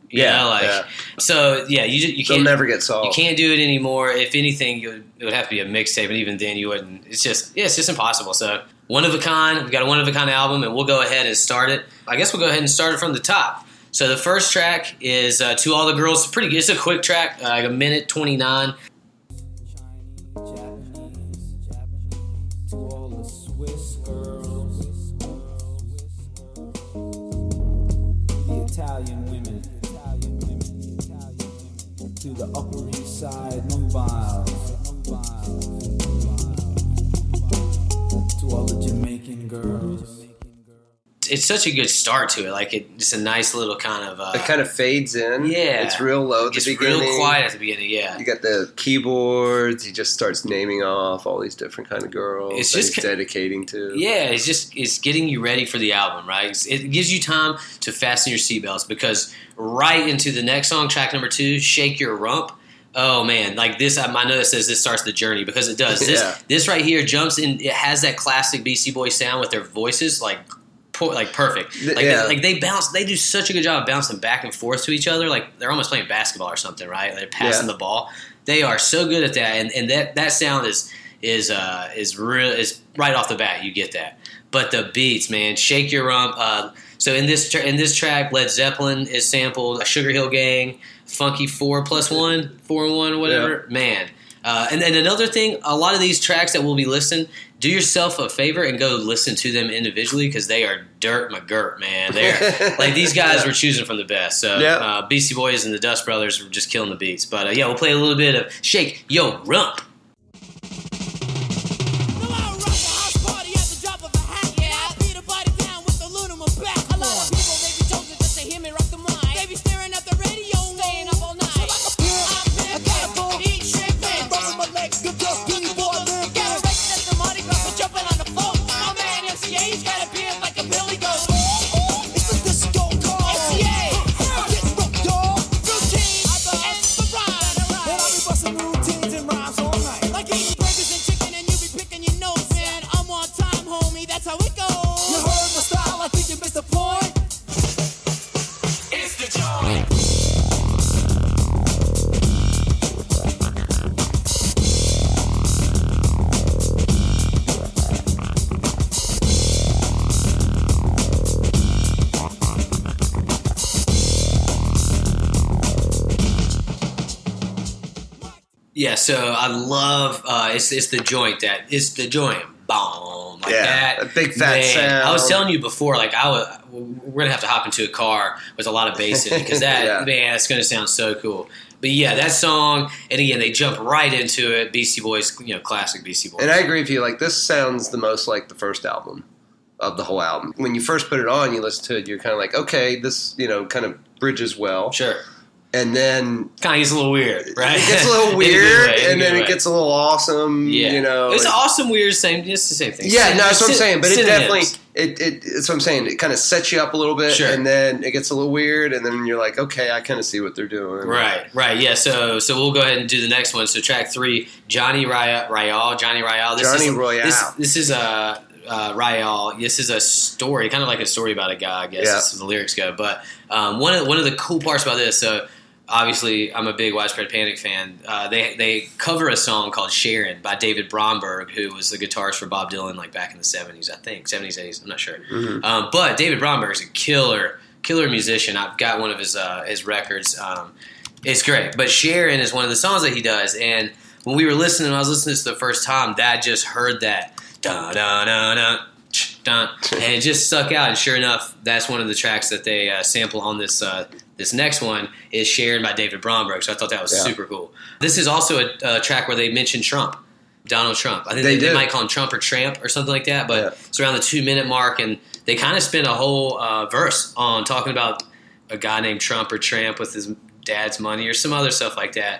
You Yeah, know, like yeah. so. Yeah, you you They'll can't never get solved. You can't do it anymore. If anything, it would, it would have to be a mixtape, and even then, you wouldn't. It's just yeah, it's just impossible. So one of a kind. We've got a one of a kind album, and we'll go ahead and start it. I guess we'll go ahead and start it from the top. So the first track is uh, "To All the Girls." It's pretty good. It's a quick track, uh, like a minute twenty nine. Italian women, to the Upper East Side, Mumbai, to all the Jamaican girls. It's such a good start to it. Like it, it's a nice little kind of. Uh, It kind of fades in. Yeah, It's real low at the it's beginning. real quiet at the beginning. Yeah, You got the keyboards. He just starts naming off all these different kind of girls It's that just he's ki- dedicating to. Yeah, it's just it's getting you ready for the album, right? It's- It gives you time to fasten your seatbelts because right into the next song, track number two, "Shake Your Rump." Oh man, like this, I know it says this starts the journey because it does. This Yeah. this right here jumps in. It has that classic Beastie Boys sound with their voices, like po- like perfect. Like Yeah. they, like they bounce. They do such a good job of bouncing back and forth to each other. Like they're almost playing basketball or something, right? They're passing Yeah. the ball. They are so good at that, and, and that that sound is is uh, is real is right off the bat. You get that. But the beats, man, "Shake Your Rump." Uh, so in this tra- in this track, Led Zeppelin is sampled, Sugar Hill Gang, Funky Four Plus One, Four and One, whatever. Man, uh, and then another thing, a lot of these tracks that we'll be listening, do yourself a favor and go listen to them individually because they are dirt McGirt, man. They're like these guys were choosing from the best. So Yeah. uh, Beastie Boys and the Dust Brothers were just killing the beats. But uh, yeah, we'll play a little bit of "Shake Yo Rump." Yeah, so I love uh, it's it's the joint that it's the joint, boom, like Yeah, that. a big fat sound. I was telling you before, like I was, we're gonna have to hop into a car with a lot of bass in it because that Yeah. man, it's gonna sound so cool. But yeah, that song, and again, they jump right into it. Beastie Boys, you know, classic Beastie Boys. And I agree with you. Like, this sounds the most like the first album of the whole album. When you first put it on, you listen to it, you're kind of like, okay, this, you know, kind of bridges well. Sure. And then Kind of gets a little weird, right? it gets a little In a good weird, way, in a and good then way. it gets a little awesome, yeah. you know. It's and- awesome, weird, same. It's the same thing. Yeah, Syn- no, that's what I'm syn- saying. But it synonyms. definitely, it, it, it's what I'm saying. It kind of sets you up a little bit, Sure. and then it gets a little weird, and then you're like, okay, I kind of see what they're doing. Right, right, yeah. So, so we'll go ahead and do the next one. So, track three, Johnny Royale, Royale Johnny Royale. This Johnny is, Royale. This, this is a uh, Royale. This is a story, kind of like a story about a guy. I guess Yeah. as the lyrics go. But um, one of one of the cool parts about this, so. Obviously, I'm a big Widespread Panic fan. Uh, they they cover a song called "Sharon" by David Bromberg, who was the guitarist for Bob Dylan, like back in the seventies, I think, seventies, eighties. I'm not sure. Mm-hmm. Um, but David Bromberg is a killer, killer musician. I've got one of his uh, his records. Um, it's great. But "Sharon" is one of the songs that he does. And when we were listening, I was listening to this the first time. Dad just heard that da da da da. Dun, and it just stuck out, and sure enough, that's one of the tracks that they uh, sample on this uh, this next one is "Sharon" by David Bromberg. So I thought that was Yeah. super cool. This is also a, a track where they mention Trump, Donald Trump. I think They they, they do. might call him Trump or Tramp or something like that. But Yeah. it's around the two minute mark, and they kind of spend a whole uh, verse on talking about a guy named Trump or Tramp with his dad's money or some other stuff like that.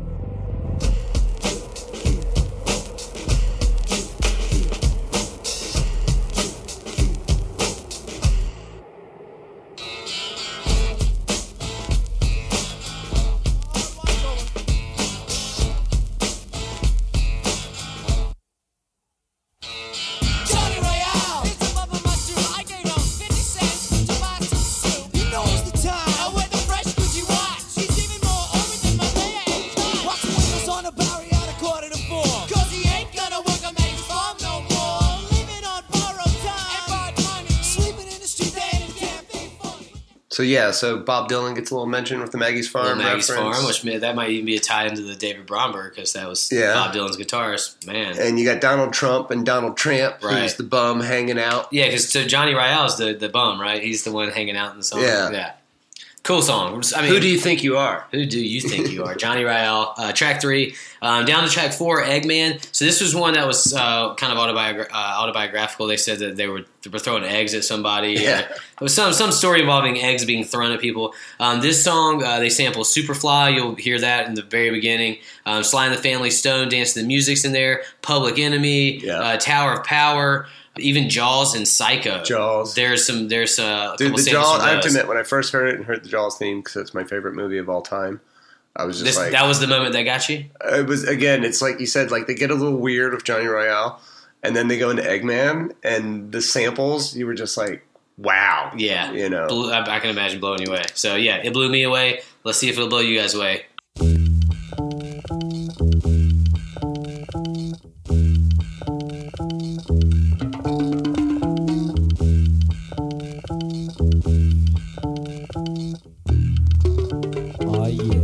Johnny Royale, it's above a mushroom. I gave him fifty cents to buy some soup. He knows the time. I wear the fresh Gucci So yeah, so Bob Dylan gets a little mention with the Maggie's Farm Little Maggie's reference. Farm, which may, that might even be a tie into the David Bromberg because that was Yeah. Bob Dylan's guitarist. Man, And you got Donald Trump and Donald Tramp, Right. who's the bum hanging out. yeah, because so Johnny Ryall's the the bum, right? He's the one hanging out in the song. Yeah. yeah. Cool song. I mean, Who do you think you are? Who do you think you are? Johnny Ryall. Uh, track three. Um, down to track four, Eggman. So this was one that was uh, kind of autobiogra- uh, autobiographical. They said that they were, they were throwing eggs at somebody. Yeah. Uh, it was some some story involving eggs being thrown at people. Um, this song, uh, they sample Superfly. You'll hear that in the very beginning. Um, Sly and the Family Stone, Dance to the Music's in there. Public Enemy. Yeah. Uh, Tower of Power. Even Jaws and Psycho. Jaws. There's some. There's uh, a Dude, couple the samples Jaws, from I have to those. admit, when I first heard it and heard the Jaws theme, because it's my favorite movie of all time, I was just This, like... that was the moment that got you? It was, again, it's like you said, like they get a little weird with Johnny Royale, and then they go into Eggman, and the samples, you were just like, wow. Yeah. You know. Blew, I, I can imagine blowing you away. So, yeah, it blew me away. Let's see if it'll blow you guys away. Oh yeah.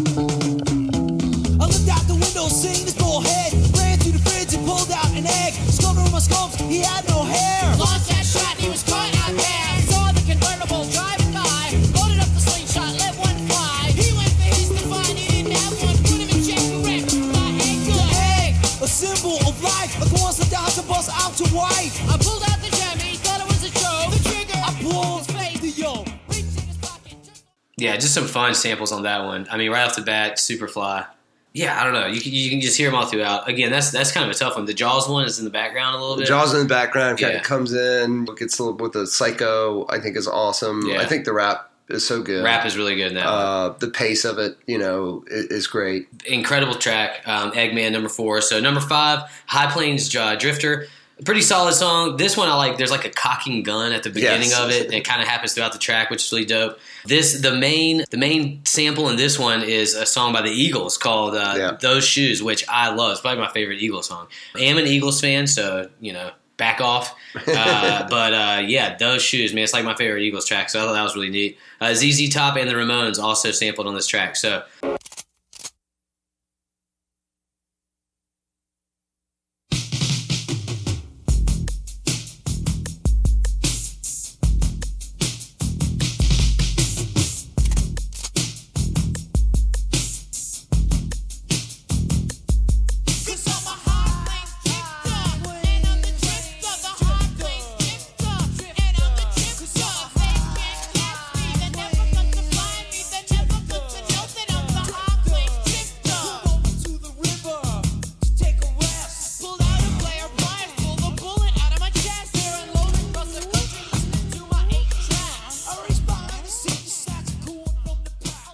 I looked out the window, seeing this bullhead. Ran to the fridge and pulled out an egg. Sculpted on my sculpts, he had no hair. Launched that shot, he was caught out there. Saw the convertible driving by. Loaded up the slingshot, let one fly. He went for his to find, he didn't have one. Put him in check, correct. My egg, the egg, a symbol of life. Like once the dots and bust out to white. I pulled out the jammy, thought it was a joke. The trigger, I pulled his face, the yo. Reached in his pocket, took Yeah, just some fun samples on that one. I mean, right off the bat, Superfly. Yeah, I don't know. You can, you can just hear them all throughout. Again, that's that's kind of a tough one. The Jaws one is in the background a little The bit. Jaws in the background kind Yeah. of comes in, gets a little with the Psycho, I think is awesome. Yeah. I think the rap is so good. Rap is really good in that one. Uh, the pace of it, you know, is, is great. Incredible track. Um, Eggman, number four. So number five, High Plains uh, Drifter. Pretty solid song. This one I like. There's like a cocking gun at the beginning Yes. of it, and it kind of happens throughout the track, which is really dope. This the main the main sample in this one is a song by the Eagles called uh, Yeah. "Those Shoes," which I love. It's probably my favorite Eagles song. I am an Eagles fan, so you know, back off. Uh, but uh, yeah, "Those Shoes," man, it's like my favorite Eagles track. So I thought that was really neat. Uh, Z Z Top and the Ramones also sampled on this track. So. Cause I'm a high drifter, and I'm the drifter, the high drifter, and I'm the drifter. They can't catch me, they're never gonna find me, they're never gonna know that I'm the high drifter. Pull over to the river to take a rest. Pulled out a player blind, pulled a bullet out of my chest. Here and loaded across the country, listening to my eight track. I reached behind the seat, the stats cool from the pile.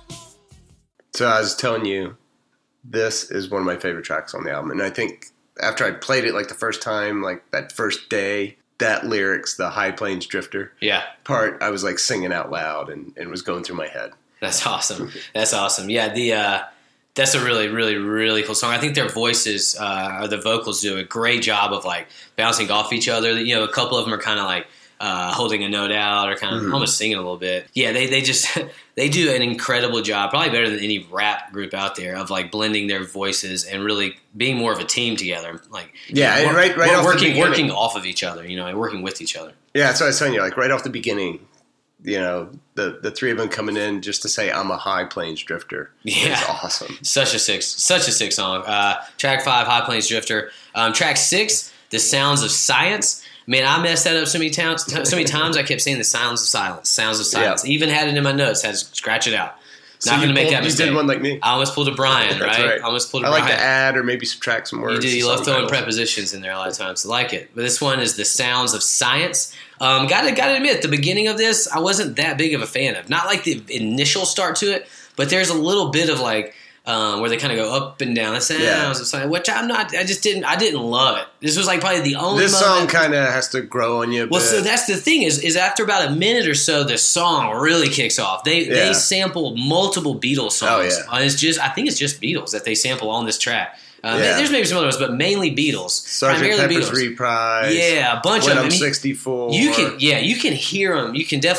So I was telling you, this is one of my favorite tracks on the album. And I think after I played it like the first time, like that first day, that lyrics, the High Plains Drifter Yeah. part, I was like singing out loud and, and it was going through my head. That's awesome. That's awesome. Yeah, the uh, that's a really, really, really cool song. I think their voices, uh, or the vocals, do a great job of like bouncing off each other. You know, a couple of them are kind of like uh, holding a note out or kind of Mhm. almost singing a little bit. Yeah, they they just they do an incredible job, probably better than any rap group out there, of like blending their voices and really being more of a team together. Like Yeah, you know, and right- right wor- off the working beginning. working off of each other. You know, and working with each other. Yeah, that's what I was telling you. Like right off the beginning, you know, the, the three of them coming in just to say, I'm a High Plains Drifter. Yeah. It's awesome. Such a six, such a sick song. Uh, track five, High Plains Drifter. Um, track six, The Sounds of Science. Man, I messed that up so many times. So many times, I kept saying the sounds of silence. Sounds of silence. Yeah. Even had it in my notes. Had to scratch it out. So Not you going to make pulled- that you mistake. did one like me. I almost pulled a Brian, That's right? right. I almost pulled a I like Brian. to add or maybe subtract some words. You do. to You love song throwing titles. prepositions in there a lot of times. I like it. But this one is The Sounds of Science. Um, gotta gotta admit, the beginning of this, I wasn't that big of a fan of. Not like the initial start to it, but there's a little bit of like um, where they kind of go up and down the sounds Yeah. of science, which I'm not. I just didn't. I didn't love it. This was like probably the only. This moment- song kind of has to grow on you a Well, bit. so that's the thing is, is after about a minute or so, the song really kicks off. They Yeah. they sample multiple Beatles songs. Oh, yeah. And it's just, I think it's just Beatles that they sample on this track. Uh, Yeah. There's maybe some other ones, but mainly Beatles. Sergeant primarily Pepper's Beatles. Reprise. Yeah, a bunch When of them. I'm I mean, sixty-four. You can, yeah, you can hear them. You can definitely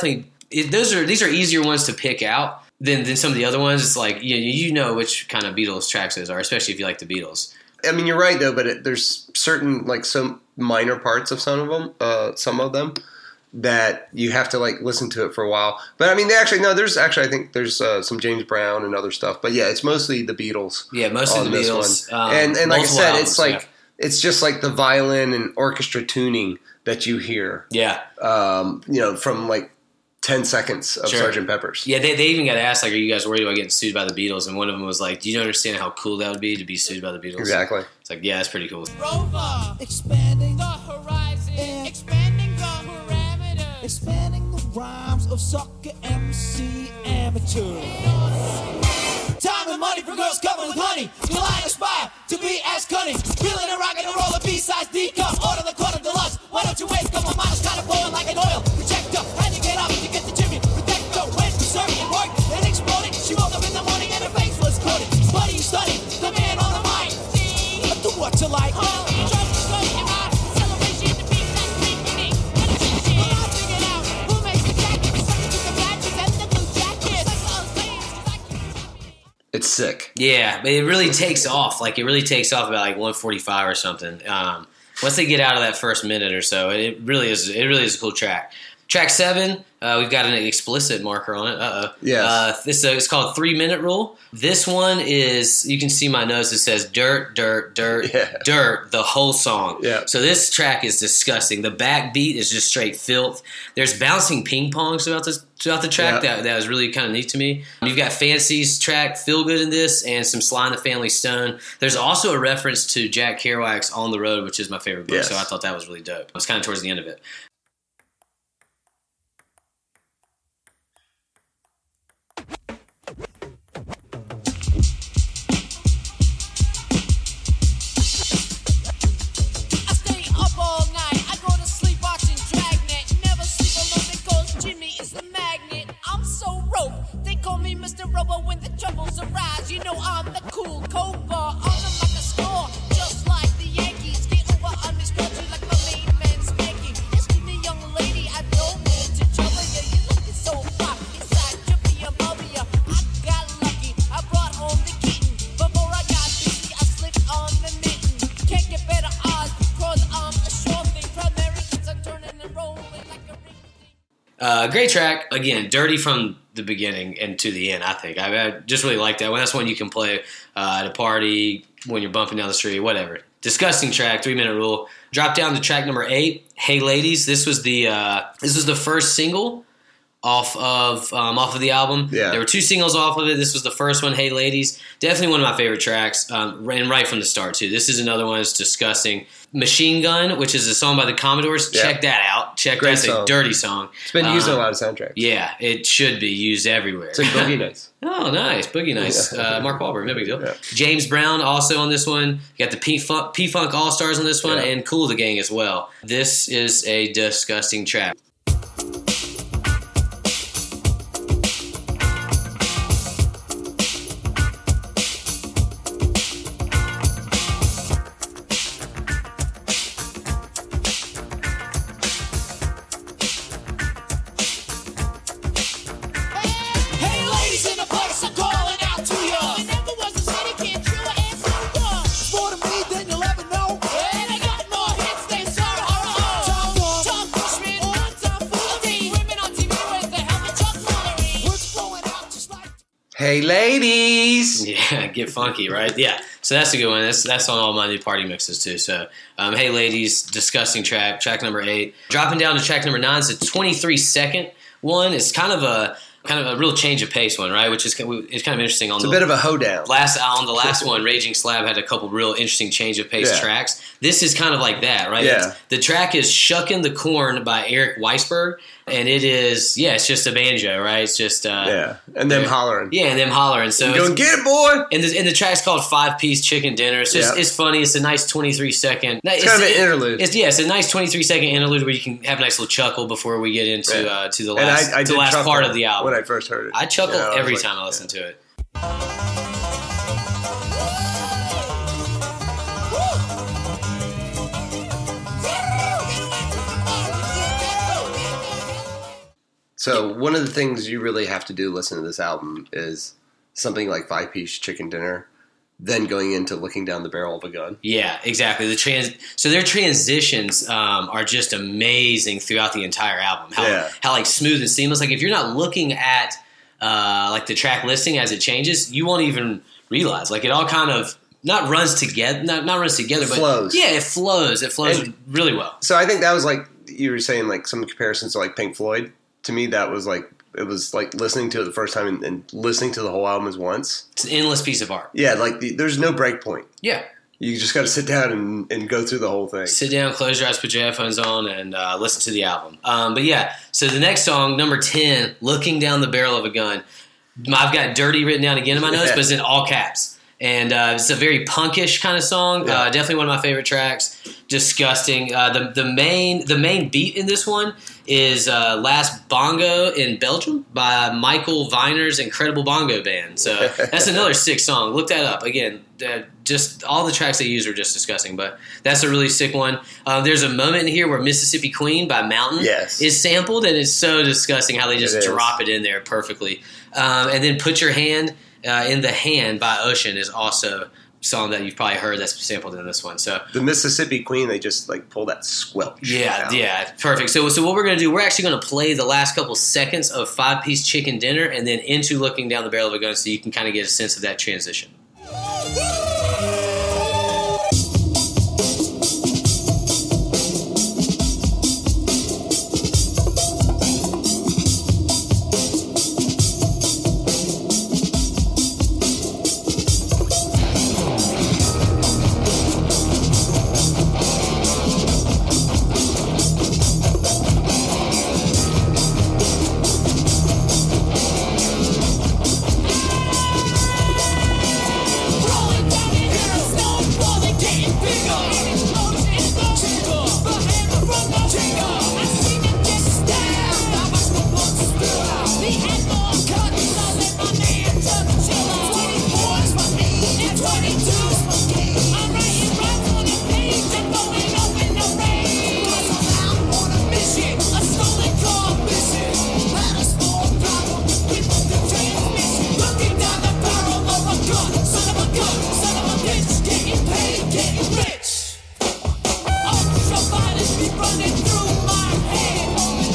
it, those are these are easier ones to pick out than than some of the other ones. It's like you you know which kind of Beatles tracks those are, especially if you like the Beatles. I mean, you're right though, but it, there's certain like some minor parts of some of them, uh, some of them that you have to like listen to it for a while. But I mean, they actually no, there's actually I think there's uh, some James Brown and other stuff. But yeah, it's mostly the Beatles. Yeah, mostly on the this Beatles. one. Um, and and like I multiple said, albums, it's like yeah. it's just like the violin and orchestra tuning that you hear. Yeah. Um, you know, from like ten seconds of Sure. Sergeant Pepper's. Yeah, they, they even got asked, like, are you guys worried about getting sued by the Beatles? And one of them was like, do you understand how cool that would be to be sued by the Beatles? Exactly. It's like, yeah, that's pretty cool. Rover, expanding the horizon, expanding the parameters, expanding the rhymes of sucker M C amateur. Time and money for girls covered with honey. Till I aspire to be as cunning. Feeling a rock and a roll, a B-size D-cup. Order the quarter deluxe. Why don't you wait? Come on, miles kind of blowing like an oil projector. And you get up to get the chimney. Protector, when serving and work, then exploding. She woke up in the morning and her face was coated. Buddy, study, the man on the mic. Do what you like. Oh, It's sick. Yeah, but it really takes off. Like, it really takes off about, like, one forty-five or something. Um, once they get out of that first minute or so, it really is It really is a cool track. Track seven, uh, we've got an explicit marker on it. Uh-oh. Yes. Uh, this uh, it's called Three Minute Rule. This one is, you can see my notes, it says dirt, dirt, dirt, Yeah. dirt, the whole song. Yeah. So this track is disgusting. The backbeat is just straight filth. There's bouncing ping pongs throughout, this, throughout the track Yeah. that, that was really kind of neat to me. You've got Fancy's track, Feel Good in this, and some Sly and the Family Stone. There's also a reference to Jack Kerouac's On the Road, which is my favorite book, Yes. so I thought that was really dope. It was kind of towards the end of it. I stay up all night. I go to sleep watching Dragnet. Never sleep alone because Jimmy is the magnet. I'm so rope. They call me Mister Robo when the troubles arise. You know I'm the cool cobra. On them like a score, just like the Yankees. Get over on this country like my main man Spanky. Excuse me, young lady, I don't mean to trouble you. You looking so fly inside trippy and bubby. I got lucky. I brought home the kitten. Before I got busy, I slipped on the mitten. Can't get better odds because I'm a sure thing. Primary kids are turning and rolling like a ring. Uh, great track. Again, dirty from the beginning and to the end, I think. I, I just really like that one. That's one you can play uh, at a party, when you're bumping down the street, whatever. Disgusting track, Three Minute Rule. Drop down to track number eight, Hey Ladies. This was the uh, this was the first single off of um, off of the album. Yeah. There were two singles off of it. This was the first one, Hey Ladies. Definitely one of my favorite tracks, um, and right from the start, too. This is another one that's disgusting. Machine Gun, which is a song by the Commodores. Yeah. Check that out. Check Great That's song. a dirty song. It's been used in Um, a lot of soundtracks. Yeah, it should be used everywhere. It's like Boogie Nights. Oh, nice. Boogie Nights. Uh, Mark Wahlberg, no big deal. Yeah. James Brown also on this one. You got the P-Funk, P-Funk All-Stars on this one, Yeah. and Cool the Gang as well. This is a disgusting track. Hey, ladies in the place, I'm calling out to you. Never was a city kid, true answer one. It's more to me than you'll ever know. And I got more hits than Sarah Tom, Tom Bushman, one time fool. Women on T V with the helmet, Chuck Mullery. Words flowing out just like. Hey, ladies. Yeah, get funky, right? Yeah. So that's a good one. That's that's on all my new party mixes too. So, um, Hey Ladies, disgusting track. Track number eight. Dropping down to track number nine is a twenty-three second one. It's kind of a kind of a real change of pace one, right? Which is it's kind of interesting. On It's a the bit of a hoedown. last on the last one, Raging Slab had a couple real interesting change of pace Yeah. tracks. This is kind of like that, right? Yeah. It's- the track is "Shuckin' the Corn" by Eric Weisberg, and it is yeah, it's just a banjo, right? It's just uh, Yeah. And them yeah. hollering. yeah, and them hollering. So Go it's- get it, boy. and the, and the track's called Five Piece Chicken Dinner. It's just Yeah. it's funny. It's a nice twenty-three second. It's, kind of an interlude. It's yeah, it's a nice twenty-three second interlude where you can have a nice little chuckle before we get into Yeah. uh, to the And last I, I to did the last chuckle part of the album. when I first heard it. I chuckle Yeah, I was every like, time I listen to it. So one of the things you really have to do listen to this album is something like Five Piece Chicken Dinner, then going into Looking Down the Barrel of a Gun. Yeah, exactly. The trans so their transitions um, are just amazing throughout the entire album. How Yeah. how like smooth and seamless. Like if you're not looking at uh, like the track listing as it changes, you won't even realize. Like it all kind of not runs together, not not runs together, but Flows. Yeah, it flows. It flows And- really well. So I think that was like, you were saying like some comparisons to like Pink Floyd. To me, that was like, it was like listening to it the first time and, and listening to the whole album as once. It's an endless piece of art. Yeah, like the, there's no break point. Yeah. You just got to sit down and, and go through the whole thing. Sit down, close your eyes, put your headphones on, and uh, listen to the album. Um, but yeah, so the next song, number ten, Looking Down the Barrel of a Gun. I've got Dirty written down again in my notes, but it's in all caps. And uh, it's a very punkish kind of song. Yeah. Uh, definitely one of my favorite tracks. Disgusting. Uh, the the main the main beat in this one is uh, Last Bongo in Belgium by Michael Viner's Incredible Bongo Band. So that's another sick song. Look that up. Again, uh, just all the tracks they use are just disgusting, but that's a really sick one. Uh, there's a moment in here where Mississippi Queen by Mountain Yes. is sampled, and it's so disgusting how they just It is. drop it in there perfectly. Um, and then Put Your Hand uh, in the Hand by Ocean is also a song that you've probably heard that's sampled in this one. So The Mississippi Queen, they just like pull that squelch. yeah, out. yeah, perfect. So, so what we're going to do, we're actually going to play the last couple seconds of Five Piece Chicken Dinner and then into Looking Down the Barrel of a Gun so you can kind of get a sense of that transition. Rolling down the hill, snowballing, getting bigger. Explosion in the trigger, the hammer from the trigger. I seen him get stabbed. I watched the blood spill out. He had more cuts, I let my man touch chill out. twenty-fours for me and twenty-twos for me. I'm writing rhymes on the page and going up in the rain. 'Cause I'm out on a mission, a stolen car mission. Had a small problem with the transmission. Looking down the barrel of a gun, son of a gun, son of a bitch, getting paid, getting rich. Ultra violence be running through my head,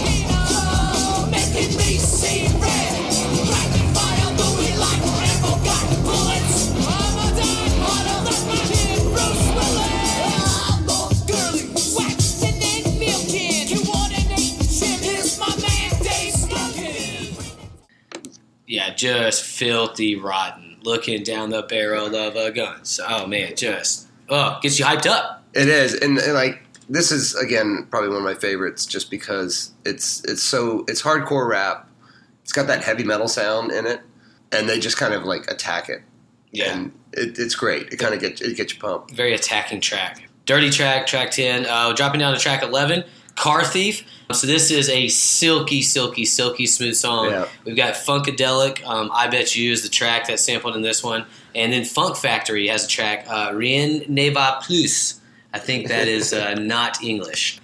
oh, making me see red. Cracking fire, Louis like Rambo got bullets. I'ma die harder than my kid Bruce Willis. I'm a girly, waxing and milking, coordinating shit. Here's my man Dave Smoking. Yeah, just filthy rotten. Looking down the barrel of a gun. So, oh, man, just, oh, gets you hyped up. It is, and, and like this is again probably one of my favorites, just because it's it's so it's hardcore rap. It's got that heavy metal sound in it, and they just kind of like attack it. Yeah. And it, it's great. It kind of gets it gets you pumped. Very attacking track. Dirty track, track ten. Uh, dropping down to track eleven, Car Thief. So this is a silky, silky, silky smooth song. Yeah. We've got Funkadelic, um, I Bet You is the track that's sampled in this one. And then Funk Factory has a track, uh, Rien ne va plus. I think that is uh, not English.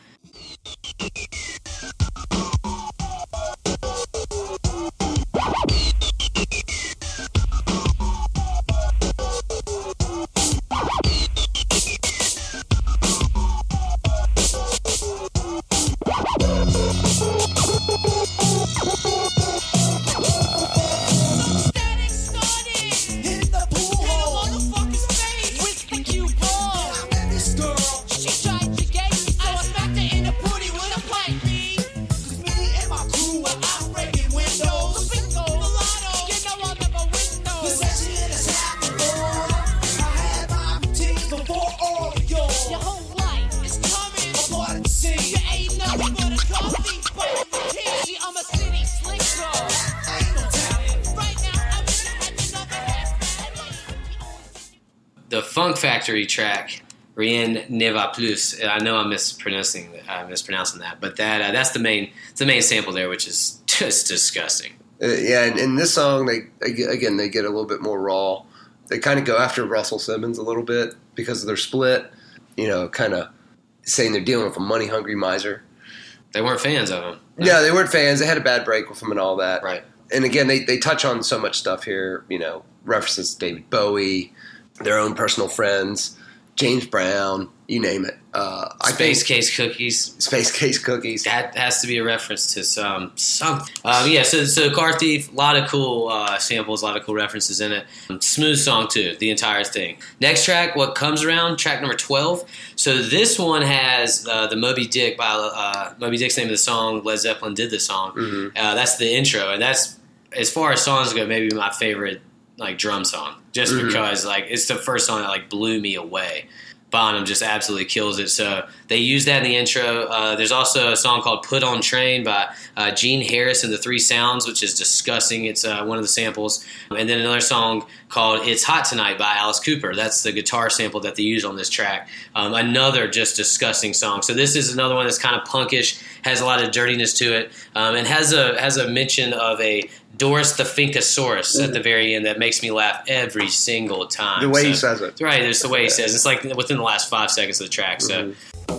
Static started, hit the pool hole, motherfucker's face with the cue ball. I met this girl, she tried to get me, so I smacked her in the booty with a pipe beam. 'Cause me and my crew were out breaking windows. Bingo, mulatto, you know I'll never win those. Possession is happening. I had my routines before all of yours. Your whole life is coming apart at the scene. You ain't nothing but a coffee biting the kid. See, I'm a city slicker. Ain't no talent. Right now, I wish I had another half. The Funk Factory track, Rien ne va plus. I know I'm mispronouncing uh, mispronouncing that, but that uh, that's the main it's the main sample there, which is just disgusting. Uh, yeah, and in this song, they again they get a little bit more raw. They kind of go after Russell Simmons a little bit because of their split. You know, kind of saying they're dealing with a money hungry miser. They weren't fans of him. Yeah, they weren't fans. They had a bad break with him and all that. Right. And again, they, they touch on so much stuff here, you know, references to David Bowie, their own personal friends, James Brown, you name it. Uh, I Space think, Case Cookies. Space Case Cookies. That has to be a reference to some something. Um, yeah, so so Car Thief, a lot of cool uh, samples, a lot of cool references in it. Smooth song too, the entire thing. Next track, What Comes Around, track number twelve. So this one has uh, the Moby Dick by uh, Moby Dick's name of the song. Led Zeppelin did the song. Mm-hmm. Uh, that's the intro, and that's as far as songs go, maybe my favorite like drum song, just Mm-hmm. because like it's the first song that like blew me away. Bonham just absolutely kills it. So they use that in the intro. Uh, there's also a song called Put on Train by uh, Gene Harris and the Three Sounds, which is disgusting. It's uh, one of the samples. And then another song called It's Hot Tonight by Alice Cooper. That's the guitar sample that they use on this track. Um, another just disgusting song. So this is another one that's kind of punkish, has a lot of dirtiness to it, um, and has a has a mention of a Doris the Finkosaurus at the very end that makes me laugh every single time. The way so, he says it. Right, there's the way he says it. It's like within the last five seconds of the track. So.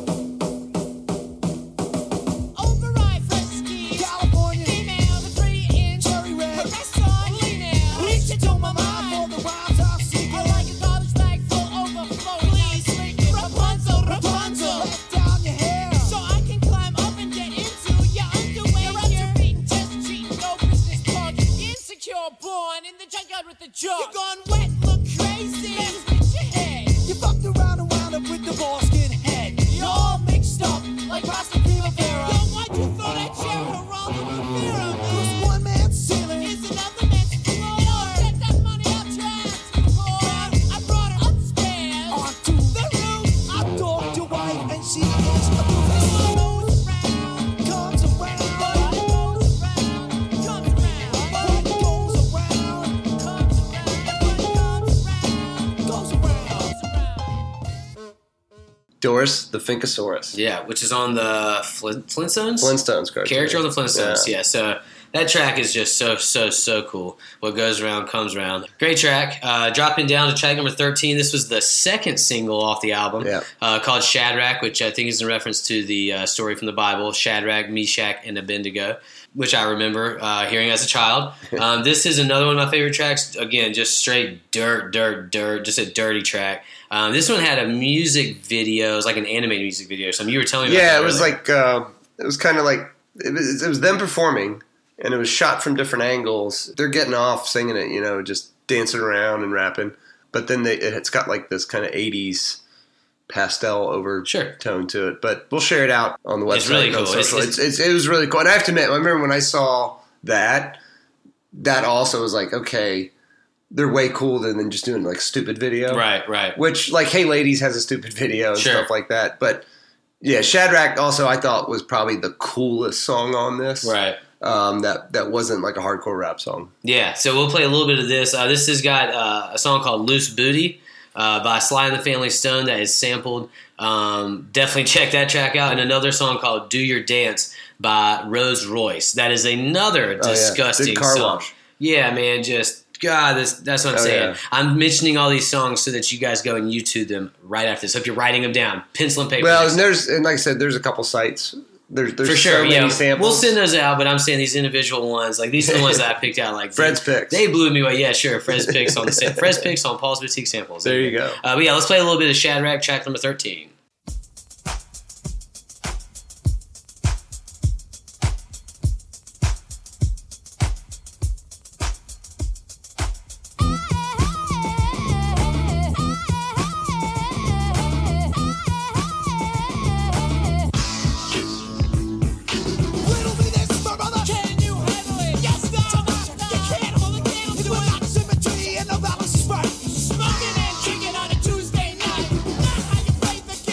Override Frisky, California, female, the pretty in cherry red, Professor, Lena, reach into my mind for the wild top secret. I like a garbage bag full overflow. Please, Rapunzel, Rapunzel, let down your hair so I can climb up and get into your underwear. You're up to beating, test cheating, no business punk, insecure, born in the junkyard with the junk. You're gone wet, look crazy. Let's reach your head. You fucked around and wound up with the ball skin head. You're all mixed up like pasta primavera. Yo, why'd you throw that chair around in the mirror? Cause one man's ceiling is another man's floor. Yo, get that money out your ass, whore. I brought her upstairs onto the roof. I talked to wife and she is a goose. Goes around, comes around. What goes around, comes around. What goes around, comes around. What comes around, goes around. Doris the Finkosaurus. Yeah, which is on the Flint- Flintstones? Flintstones cartoon. Character on the Flintstones, yeah. So that track is just so, so, so cool. What goes around comes around. Great track. Uh, dropping down to track number thirteen. This was the second single off the album Yeah. uh, called Shadrach, which I think is in reference to the uh, story from the Bible, Shadrach, Meshach, and Abednego, which I remember uh, hearing as a child. Um, this is another one of my favorite tracks. Again, just straight dirt, dirt, dirt, just a dirty track. Um, this one had a music video. It was like an animated music video. So you were telling me about Yeah, that it was earlier. like, uh, it was kind of like, it was, it was them performing, and it was shot from different angles. They're getting off singing it, you know, just dancing around and rapping. But then they, it's got like this kind of eighties pastel overtone Sure. to it. But we'll share it out on the website. It's really and on cool. It's- social. it's- It's, it's, it was really cool. And I have to admit, I remember when I saw that, that also was like, okay, they're way cooler than just doing like stupid video. Right, right. Which, like, Hey Ladies has a stupid video and Sure. stuff like that. But, yeah, Shadrach also I thought was probably the coolest song on this. Right. Um, that, that wasn't like a hardcore rap song. Yeah, so we'll play a little bit of this. Uh, this has got uh, a song called Loose Booty uh, by Sly and the Family Stone that is sampled. Um, definitely check that track out. And another song called Do Your Dance by Rose Royce. That is another Oh, yeah. disgusting Big car song. wash. Yeah, man, just... God, this, that's what I'm Oh, saying. yeah. I'm mentioning all these songs so that you guys go and YouTube them right after this. Hope you're writing them down. Pencil and paper. Well, next and there's, and like I said, there's a couple sites. There's, there's For sure, so many yeah. samples. We'll send those out, but I'm saying these individual ones, like these are the ones that I picked out. Like Fred's they, picks. they blew me away. Yeah, sure. Fred's picks on the sa- Fred's picks on Paul's Boutique samples. There you go. Uh, but yeah, let's play a little bit of Shadrach, track number thirteen. Riddle me this, my brother. Can you handle it? Yes, no, no, you can't hold a candle to it. Not symmetry and no balance is right. Smoking and drinking on a Tuesday night. Not how you play the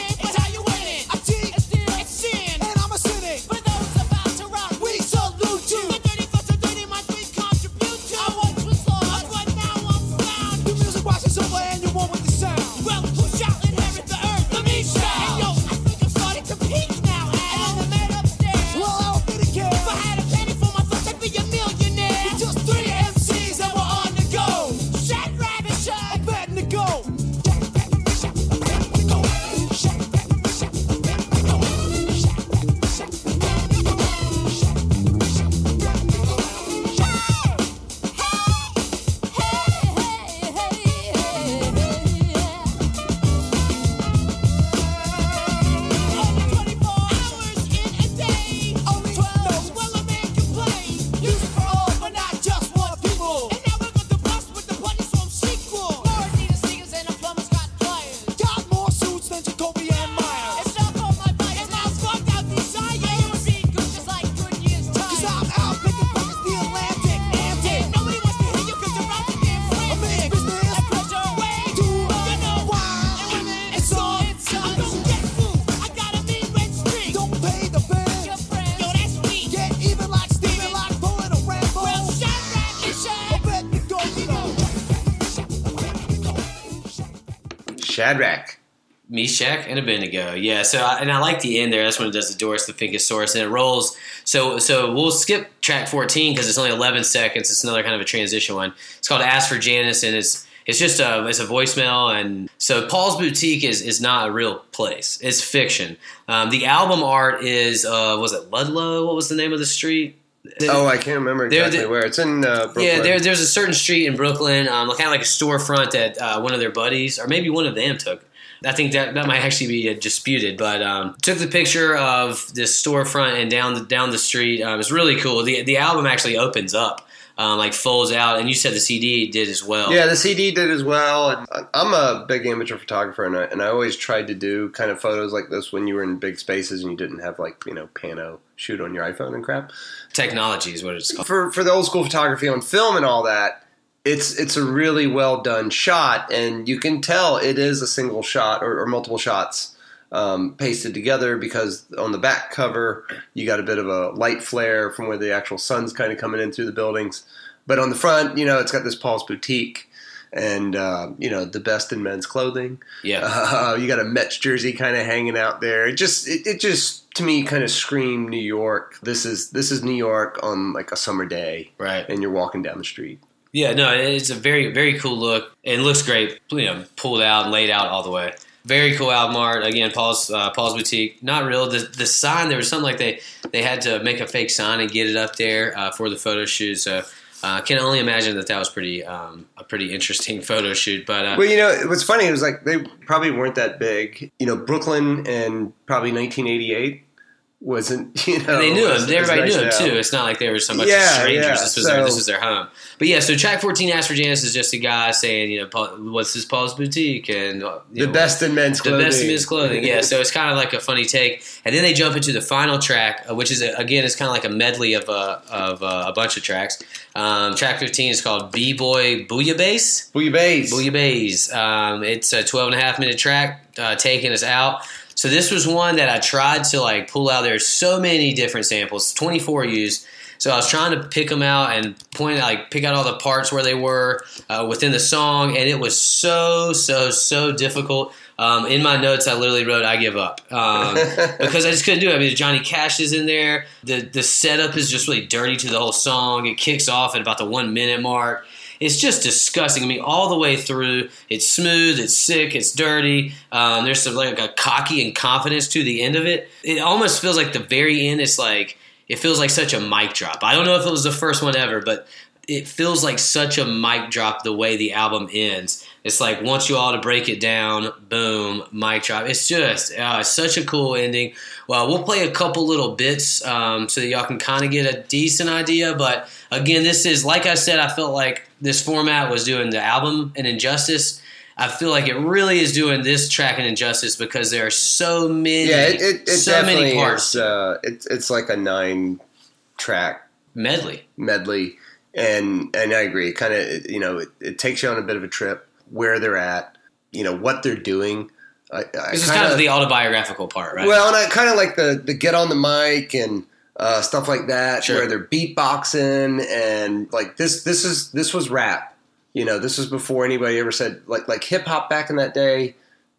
Shadrach. Meshach and Abednego, yeah. So, I, and I like the end there. That's when it does the Doris the Finkosaurus, and it rolls. So, so we'll skip track fourteen because it's only eleven seconds. It's another kind of a transition one. It's called "Ask for Janice," and it's it's just a it's a voicemail. And so, Paul's Boutique is is not a real place. It's fiction. Um, the album art is uh, was it Ludlow? What was the name of the street? Oh, I can't remember exactly there, where. It's in uh, Brooklyn. Yeah, there, there's a certain street in Brooklyn, um, kind of like a storefront that uh, one of their buddies, or maybe one of them took. I think that, that might actually be uh, disputed, but um, took the picture of this storefront and down the, down the street. Uh, it was really cool. The the album actually opens up, um, like folds out, and you said the C D did as well. Yeah, the C D did as well. And I'm a big amateur photographer, and I, and I always tried to do kind of photos like this when you were in big spaces and you didn't have like, you know, pano shoot on your iPhone and crap. Technology is what it's called. For for the old school photography on film and all that, it's it's a really well done shot, and you can tell it is a single shot or, or multiple shots um, pasted together, because on the back cover you got a bit of a light flare from where the actual sun's kind of coming in through the buildings, but on the front, you know, it's got this Paul's Boutique and uh, you know, the best in men's clothing. Yeah, uh, you got a Mets jersey kind of hanging out there. It just it, it just to me kind of screamed New York. This is this is New York on like a summer day, right? And you're walking down the street. Yeah, no, it's a very, very cool look. It looks great, you know, pulled out and laid out all the way. Very cool album art. Again, Paul's uh, Paul's Boutique. Not real. The the sign, there was something like they, they had to make a fake sign and get it up there uh, for the photo shoot. So I uh, can only imagine that that was pretty um, a pretty interesting photo shoot. But uh, well, you know, it was funny. It was like they probably weren't that big. You know, Brooklyn in probably nineteen eighty-eight wasn't, you know. And they knew him. Everybody nice knew him, now. too. It's not like they were so much Yeah, strangers. yeah. This was So- their, this was their home. But yeah, so track fourteen, Ask for Janice, is just a guy saying, you know, Paul, what's this Paul's Boutique? And uh, you The know, best in men's The clothing. best in men's clothing, yeah. So it's kind of like a funny take. And then they jump into the final track, uh, which is, a, again, it's kind of like a medley of, uh, of uh, a bunch of tracks. Um, track fifteen is called B-Boy Bouillabaisse. Bouillabaisse. Bouillabaisse. Um, it's a twelve and a half minute track, uh, taking us out. So this was one that I tried to like pull out. There's so many different samples, twenty-four used. So I was trying to pick them out and point, like pick out all the parts where they were uh, within the song, and it was so, so, so difficult. Um, in my notes, I literally wrote, "I give up," um, because I just couldn't do it. I mean, Johnny Cash is in there. The the setup is just really dirty to the whole song. It kicks off at about the one minute mark. It's just disgusting. I mean, all the way through, it's smooth, it's sick, it's dirty. Um, there's some like a cocky and confidence to the end of it. It almost feels like the very end. It's like it feels like such a mic drop. I don't know if it was the first one ever, but it feels like such a mic drop the way the album ends. It's like once you all to break it down, boom, mic drop. It's just uh, such a cool ending. Well, we'll play a couple little bits um, so that y'all can kind of get a decent idea. But again, this is, like I said, I felt like this format was doing the album an injustice. I feel like it really is doing this track an injustice because there are so many, Yeah, it, it, it so definitely many parts. is. Uh, it's it's like a nine track medley. medley, and and I agree. Kind of, you know, it, it takes you on a bit of a trip where they're at, you know, what they're doing. I, I This is kinda, kind of the autobiographical part, right? Well, and I kind of like the the get on the mic and uh, stuff like that, Sure. where they're beatboxing and like this. This is this was rap. You know, this was before anybody ever said like like hip hop back in that day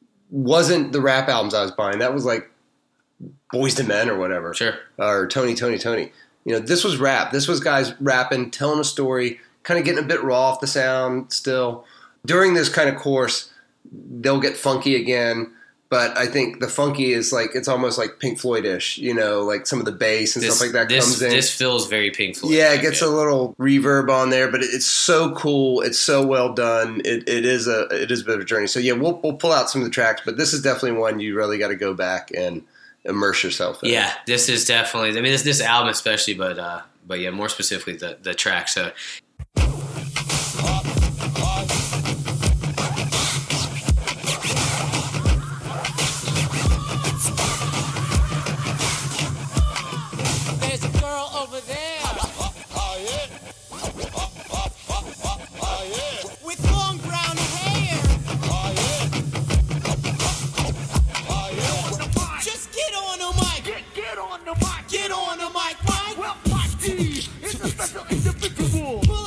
wasn't the rap albums I was buying. That was like Boyz two Men or whatever, Sure. or Tony Tony Tony. You know, this was rap. This was guys rapping, telling a story, kind of getting a bit raw off the sound still. During this kind of course, they'll get funky again. But I think the funky is like, it's almost like Pink Floyd-ish, you know, like some of the bass and this, stuff like that this, comes in. This feels very Pink Floyd. Yeah, it gets a little reverb on there, but it's so cool. It's so well done. It, it is a it is a bit of a journey. So yeah, we'll we'll pull out some of the tracks, but this is definitely one you really got to go back and immerse yourself in. Yeah, this is definitely. I mean, this this album especially, but uh, but yeah, more specifically the the track. So. There's a girl over there. With long brown hair. Just get on the mic. Get, get on the mic. Get on the mic, Mike. Well, Mike D is a special individual. Pull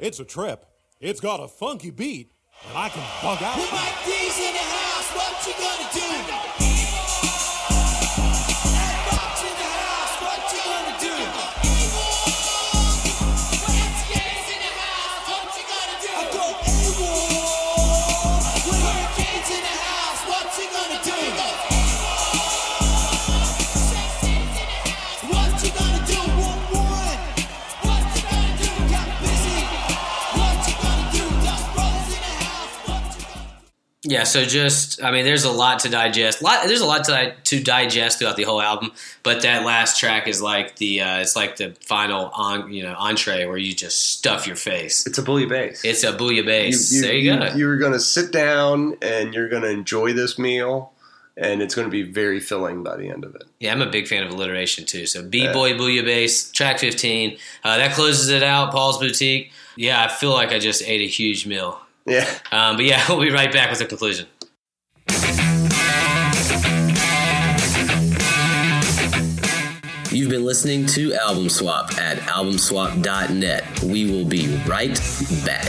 It's a trip. It's got a funky beat, and I can bug out. With my D's in the house, what you gonna do? And Bob's in the house, what you gonna do? With D's in the house, what you gonna do? I go AWOL. With Hurricanes in the house, what you gonna do? What you gonna do? One, one. What you gonna do? Got busy. What you gonna do? Dust Brothers in the house. What you gonna do? Yeah, so just, I mean, there's a lot to digest. Lot, there's a lot to di- to digest throughout the whole album, but that last track is like the, uh, it's like the final on, you know, entree where you just stuff your face. It's a bouillabaisse. It's a bouillabaisse. There you, go. You're going to sit down and you're going to enjoy this meal, and it's going to be very filling by the end of it. Yeah, I'm a big fan of alliteration too. So B-Boy Bouillabaisse, track fifteen. Uh, that closes it out, Paul's Boutique. Yeah, I feel like I just ate a huge meal. Yeah. Um, but yeah, we'll be right back with the conclusion. You've been listening to Album Swap at album swap dot net. We will be right back.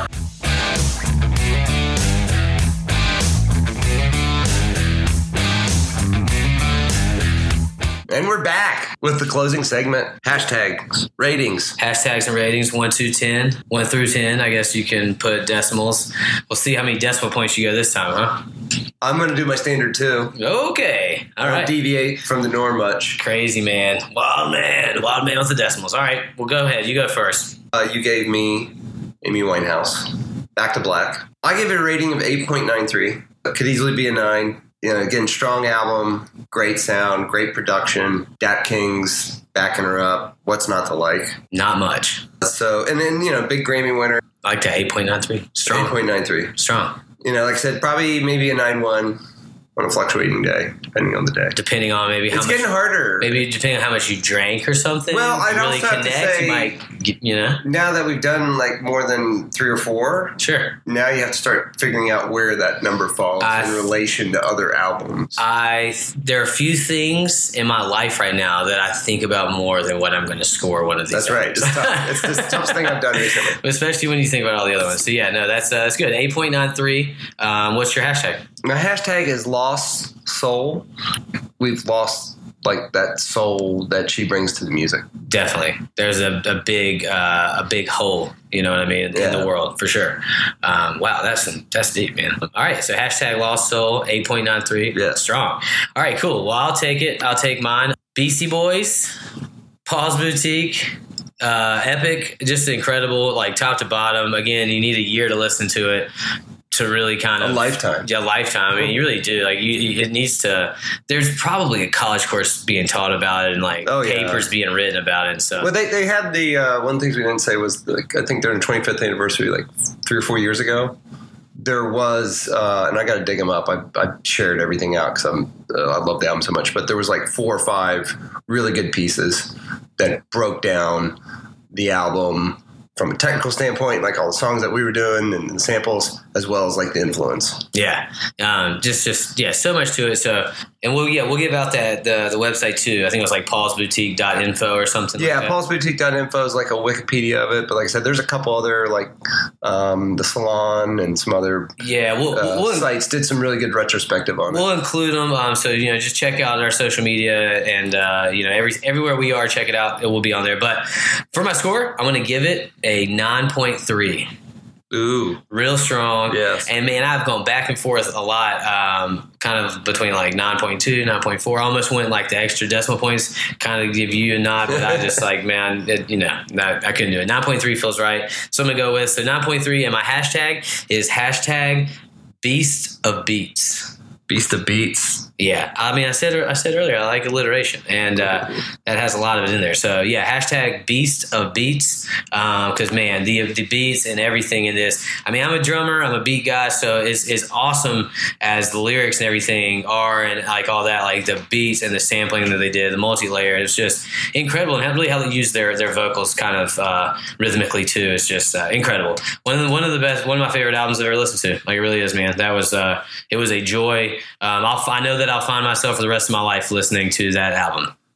And we're back with the closing segment. Hashtags, ratings. Hashtags and ratings, one, two, ten. one through ten, I guess you can put decimals. We'll see how many decimal points you go this time, huh? I'm going to do my standard two. Okay. All I don't right. deviate from the norm much. Crazy man. Wild man. Wild man with the decimals. All right. Well, go ahead. You go first. Uh, you gave me Amy Winehouse, Back to Black. I give it a rating of eight point nine three. It could easily be a nine. You know, again, strong album, great sound, great production. Dat King's backing her up. What's not to like? Not much. So, and then, you know, big Grammy winner. I like that. eight point nine three. Strong. eight point nine three. Strong. You know, like I said, probably maybe a nine one on a fluctuating day, depending on the day. Depending on maybe how It's much. getting harder. Maybe depending on how much you drank or something. Well, I'd really also have to connect. say- you might, get, you know. Now that we've done like more than three or four, Sure. now you have to start figuring out where that number falls I- in relation to other albums. I there are a few things in my life right now that I think about more than what I'm going to score one of these. That's right. albums. It's tough. It's the toughest thing I've done recently. Especially when you think about all the other ones. So yeah, no, that's uh, that's good. eight point nine three. Um, what's your hashtag? My hashtag is lost soul. We've lost like that soul that she brings to the music. Definitely, there's a, a big uh, a big hole. You know what I mean in, Yeah. in the world for sure. Um, wow, that's that's deep, man. All right, so hashtag lost soul eight point nine three. Yeah. Strong. All right, cool. Well, I'll take it. I'll take mine. Beastie Boys, Paul's Boutique. Uh, epic, just incredible, like top to bottom. Again, you need a year to listen to it to really kind A of lifetime. Yeah, lifetime. I mean, you really do. Like, you, you- it needs to. There's probably a college course being taught about it, and like Oh, yeah. papers being written about it and stuff. Well, they, they had the uh, one of the things we didn't say was like, I think during the twenty-fifth anniversary, like three or four years ago, there was, uh, and I got to dig them up. I, I shared everything out because I'm uh, I love the album so much. But there was like four or five really good pieces that broke down the album from a technical standpoint, like all the songs that we were doing and the samples, as well as like the influence. Yeah, um, just just yeah, so much to it. So, and we'll yeah we'll give out that the the website too. I think it was like paul's boutique dot info or something. Yeah, like that. paul's boutique dot info is like a Wikipedia of it. But like I said, there's a couple other like um, the Salon and some other Yeah, we'll uh, we'll, sites did some really good retrospective on it. we'll include them. Um, so you know, just check out our social media and uh, you know every everywhere we are, check it out. It will be on there. But for my score, I'm going to give it a nine point three. Ooh. Real strong. Yes. And man, I've gone back and forth a lot, um, kind of between like nine point two, nine point four. I almost went like the extra decimal points, kind of give you a nod, but I just like, man, it, you know, I, I couldn't do it. nine point three feels right. So I'm going to go with, so nine point three, and my hashtag is hashtag Beast of Beats. Beast of Beats. Yeah, I mean, I said I said earlier, I like alliteration, and uh, that has a lot of it in there. So yeah, hashtag Beast of Beats, because um, man, the the beats and everything in this. I mean, I'm a drummer, I'm a beat guy, so it's it's awesome as the lyrics and everything are, and like all that, like the beats and the sampling that they did, the multi-layer. It's just incredible, and really how they use their their vocals kind of uh, rhythmically too. It's just uh, incredible. One of the, one of the best, one of my favorite albums I've ever listened to. Like it really is, man. That was uh, it was a joy. Um, I'll, I know that I'll find myself for the rest of my life listening to that album.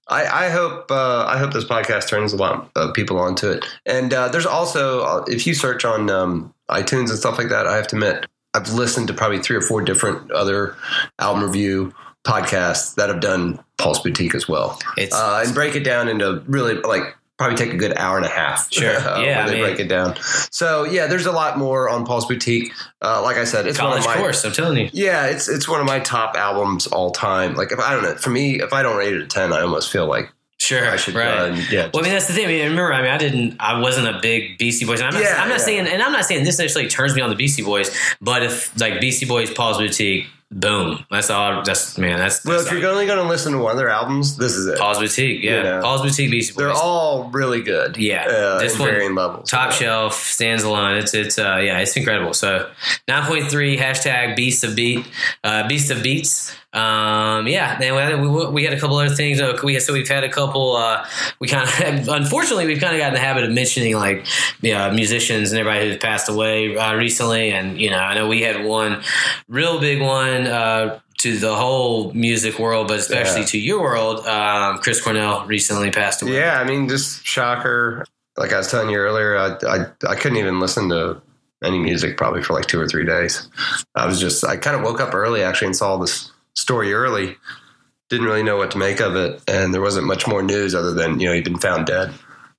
I, I hope uh, I hope this podcast turns a lot of people onto it. And uh, there's also, uh, if you search on um, iTunes and stuff like that, I have to admit, I've listened to probably three or four different other album review podcasts that have done Pulse Boutique as well. It's, uh, and break it down into really like probably take a good hour and a half. Sure. uh, Yeah, when they I mean, break it down. So yeah, there's a lot more on Pulse Boutique. Uh, like I said, it's college one of my, course, I'm telling you. Yeah, it's it's one of my top albums all time. Like if I don't know, for me, if I don't rate it a ten, I almost feel like Sure, I should right. run. Yeah. Well, I mean, that's the thing. I mean, remember, I mean, I didn't, I wasn't a big Beastie Boys. And I'm not, Yeah, I'm not yeah. saying, and I'm not saying this necessarily turns me on the Beastie Boys, but if like Beastie Boys, Paul's Boutique, boom, that's all. That's man, that's. Well, that's if you're all. only going to listen to one of their albums, this is it. Paul's Boutique, yeah, You know. Paul's Boutique, Beastie Boys. They're all really good. Yeah, uh, this in one, varying levels. top shelf, stands alone. It's it's uh, yeah, it's incredible. So nine point three hashtag Beast of Beat, uh, Beast of Beats. Um, yeah, then we had, we, we had a couple other things. Uh, We so we've had a couple. Uh, we kind of unfortunately we've kind of got in the habit of mentioning like yeah musicians and everybody who's passed away uh, recently, and you know I know we had one real big one. Uh, to the whole music world, but especially Yeah. to your world, um, Chris Cornell recently passed away. Yeah, I mean, just shocker. Like I was telling you earlier, I, I I couldn't even listen to any music probably for like two or three days. I was just I kind of woke up early actually and saw this story early. Didn't really know what to make of it, and there wasn't much more news other than you know he'd been found dead.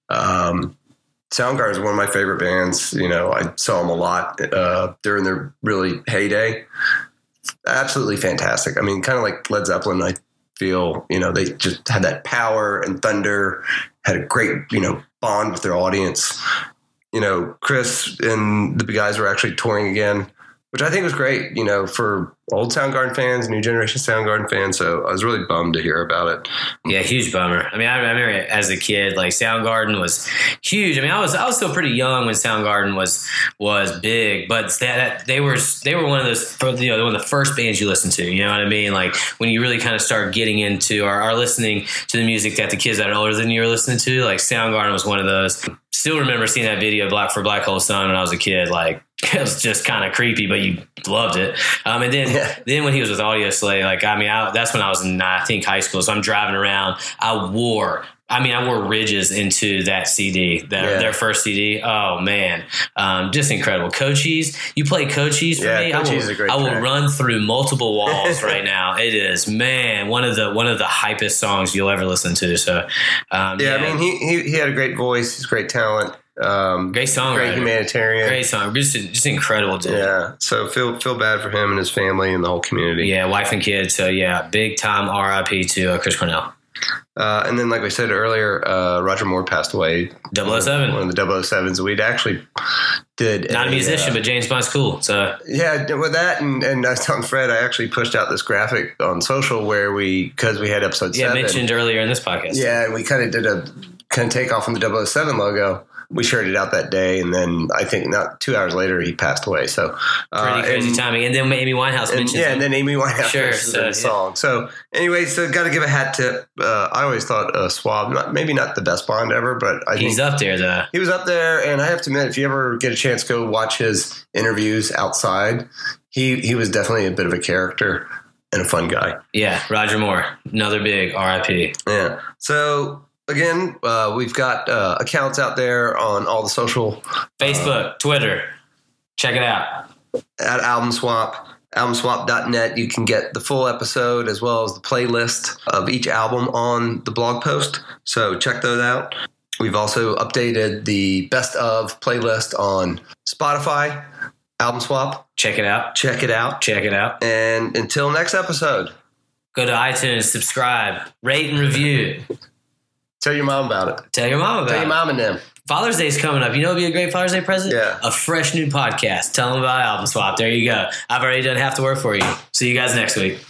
Um, Soundgarden is one of my favorite bands. You know, I saw them a lot uh, during their really heyday. Absolutely fantastic. I mean, kind of like Led Zeppelin, I feel, you know, they just had that power and thunder, had a great, you know, bond with their audience. You know, Chris and the guys were actually touring again, which I think was great, you know, for old Soundgarden fans, new generation Soundgarden fans. So I was really bummed to hear about it. Yeah, huge bummer. I mean, I remember as a kid, like Soundgarden was huge. I mean, I was I was still pretty young when Soundgarden was was big, but that they were they were one of those you know one of the first bands you listen to. You know what I mean? Like when you really kind of start getting into or are listening to the music that the kids that are older than you are listening to. Like Soundgarden was one of those. Still remember seeing that video Black for Black Hole Sun when I was a kid. Like it was just kind of creepy, but you loved it. Um, and then Yeah. then when he was with Audio Slave, like I mean, I, that's when I was in I think high school. So I'm driving around. I wore. I mean, I wore ridges into that C D, their, Yeah. their first C D. Oh man, um, just incredible. Cochise, you play Cochise for Yeah, me. I Cochise will, is a great I will track. run through multiple walls right now. It is man, one of the one of the hypest songs you'll ever listen to. So um, Yeah, I mean, he, he he had a great voice. He's great talent. Um, Great songwriter. Great humanitarian. great song, just just incredible dude. Yeah. So feel feel bad for him and his family and the whole community. Yeah, wife and kids. So yeah, big time R I P to uh, Chris Cornell. Uh, and then, like we said earlier, uh, Roger Moore passed away. double oh seven One of the double oh sevens. We'd actually did. Not a musician, uh, but James Bond's cool. So Yeah, with that, and, and I was telling Fred, I actually pushed out this graphic on social where we, because we had episode yeah, seven. mentioned earlier in this podcast. Yeah, and we kind of did a kind of take off on the double oh seven logo. We shared it out that day, and then I think not two hours later he passed away. So uh, Pretty crazy and, timing. And then Amy Winehouse and, mentions yeah, him. and then Amy Winehouse Sure, mentions so, in yeah. the song. So anyway, so got to give a hat tip. Uh, I always thought uh, Swab, not, maybe not the best Bond ever, but I He's think up there, though. he was up there. And I have to admit, if you ever get a chance, go watch his interviews outside. He he was definitely a bit of a character and a fun guy. Yeah, Roger Moore, another big R I P. Yeah. So again, uh, we've got uh, accounts out there on all the social Facebook, Twitter, check it out. at Album Swap. album swap dot net. You can get the full episode as well as the playlist of each album on the blog post. So check those out. We've also updated the best of playlist on Spotify, Album Swap. Check it out. Check it out. Check it out. And until next episode, Go to iTunes, subscribe, rate and review. tell your mom about it. Tell your mom about Tell your it. mom and them. Father's Day is coming up. You know what would be a great Father's Day present? Yeah. A fresh new podcast. Tell them about Album Swap. There you go. I've already done half the work for you. See you guys next week.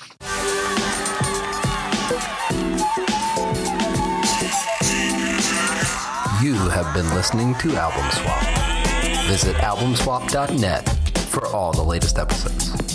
You have been listening to Album Swap. Visit album swap dot net for all the latest episodes.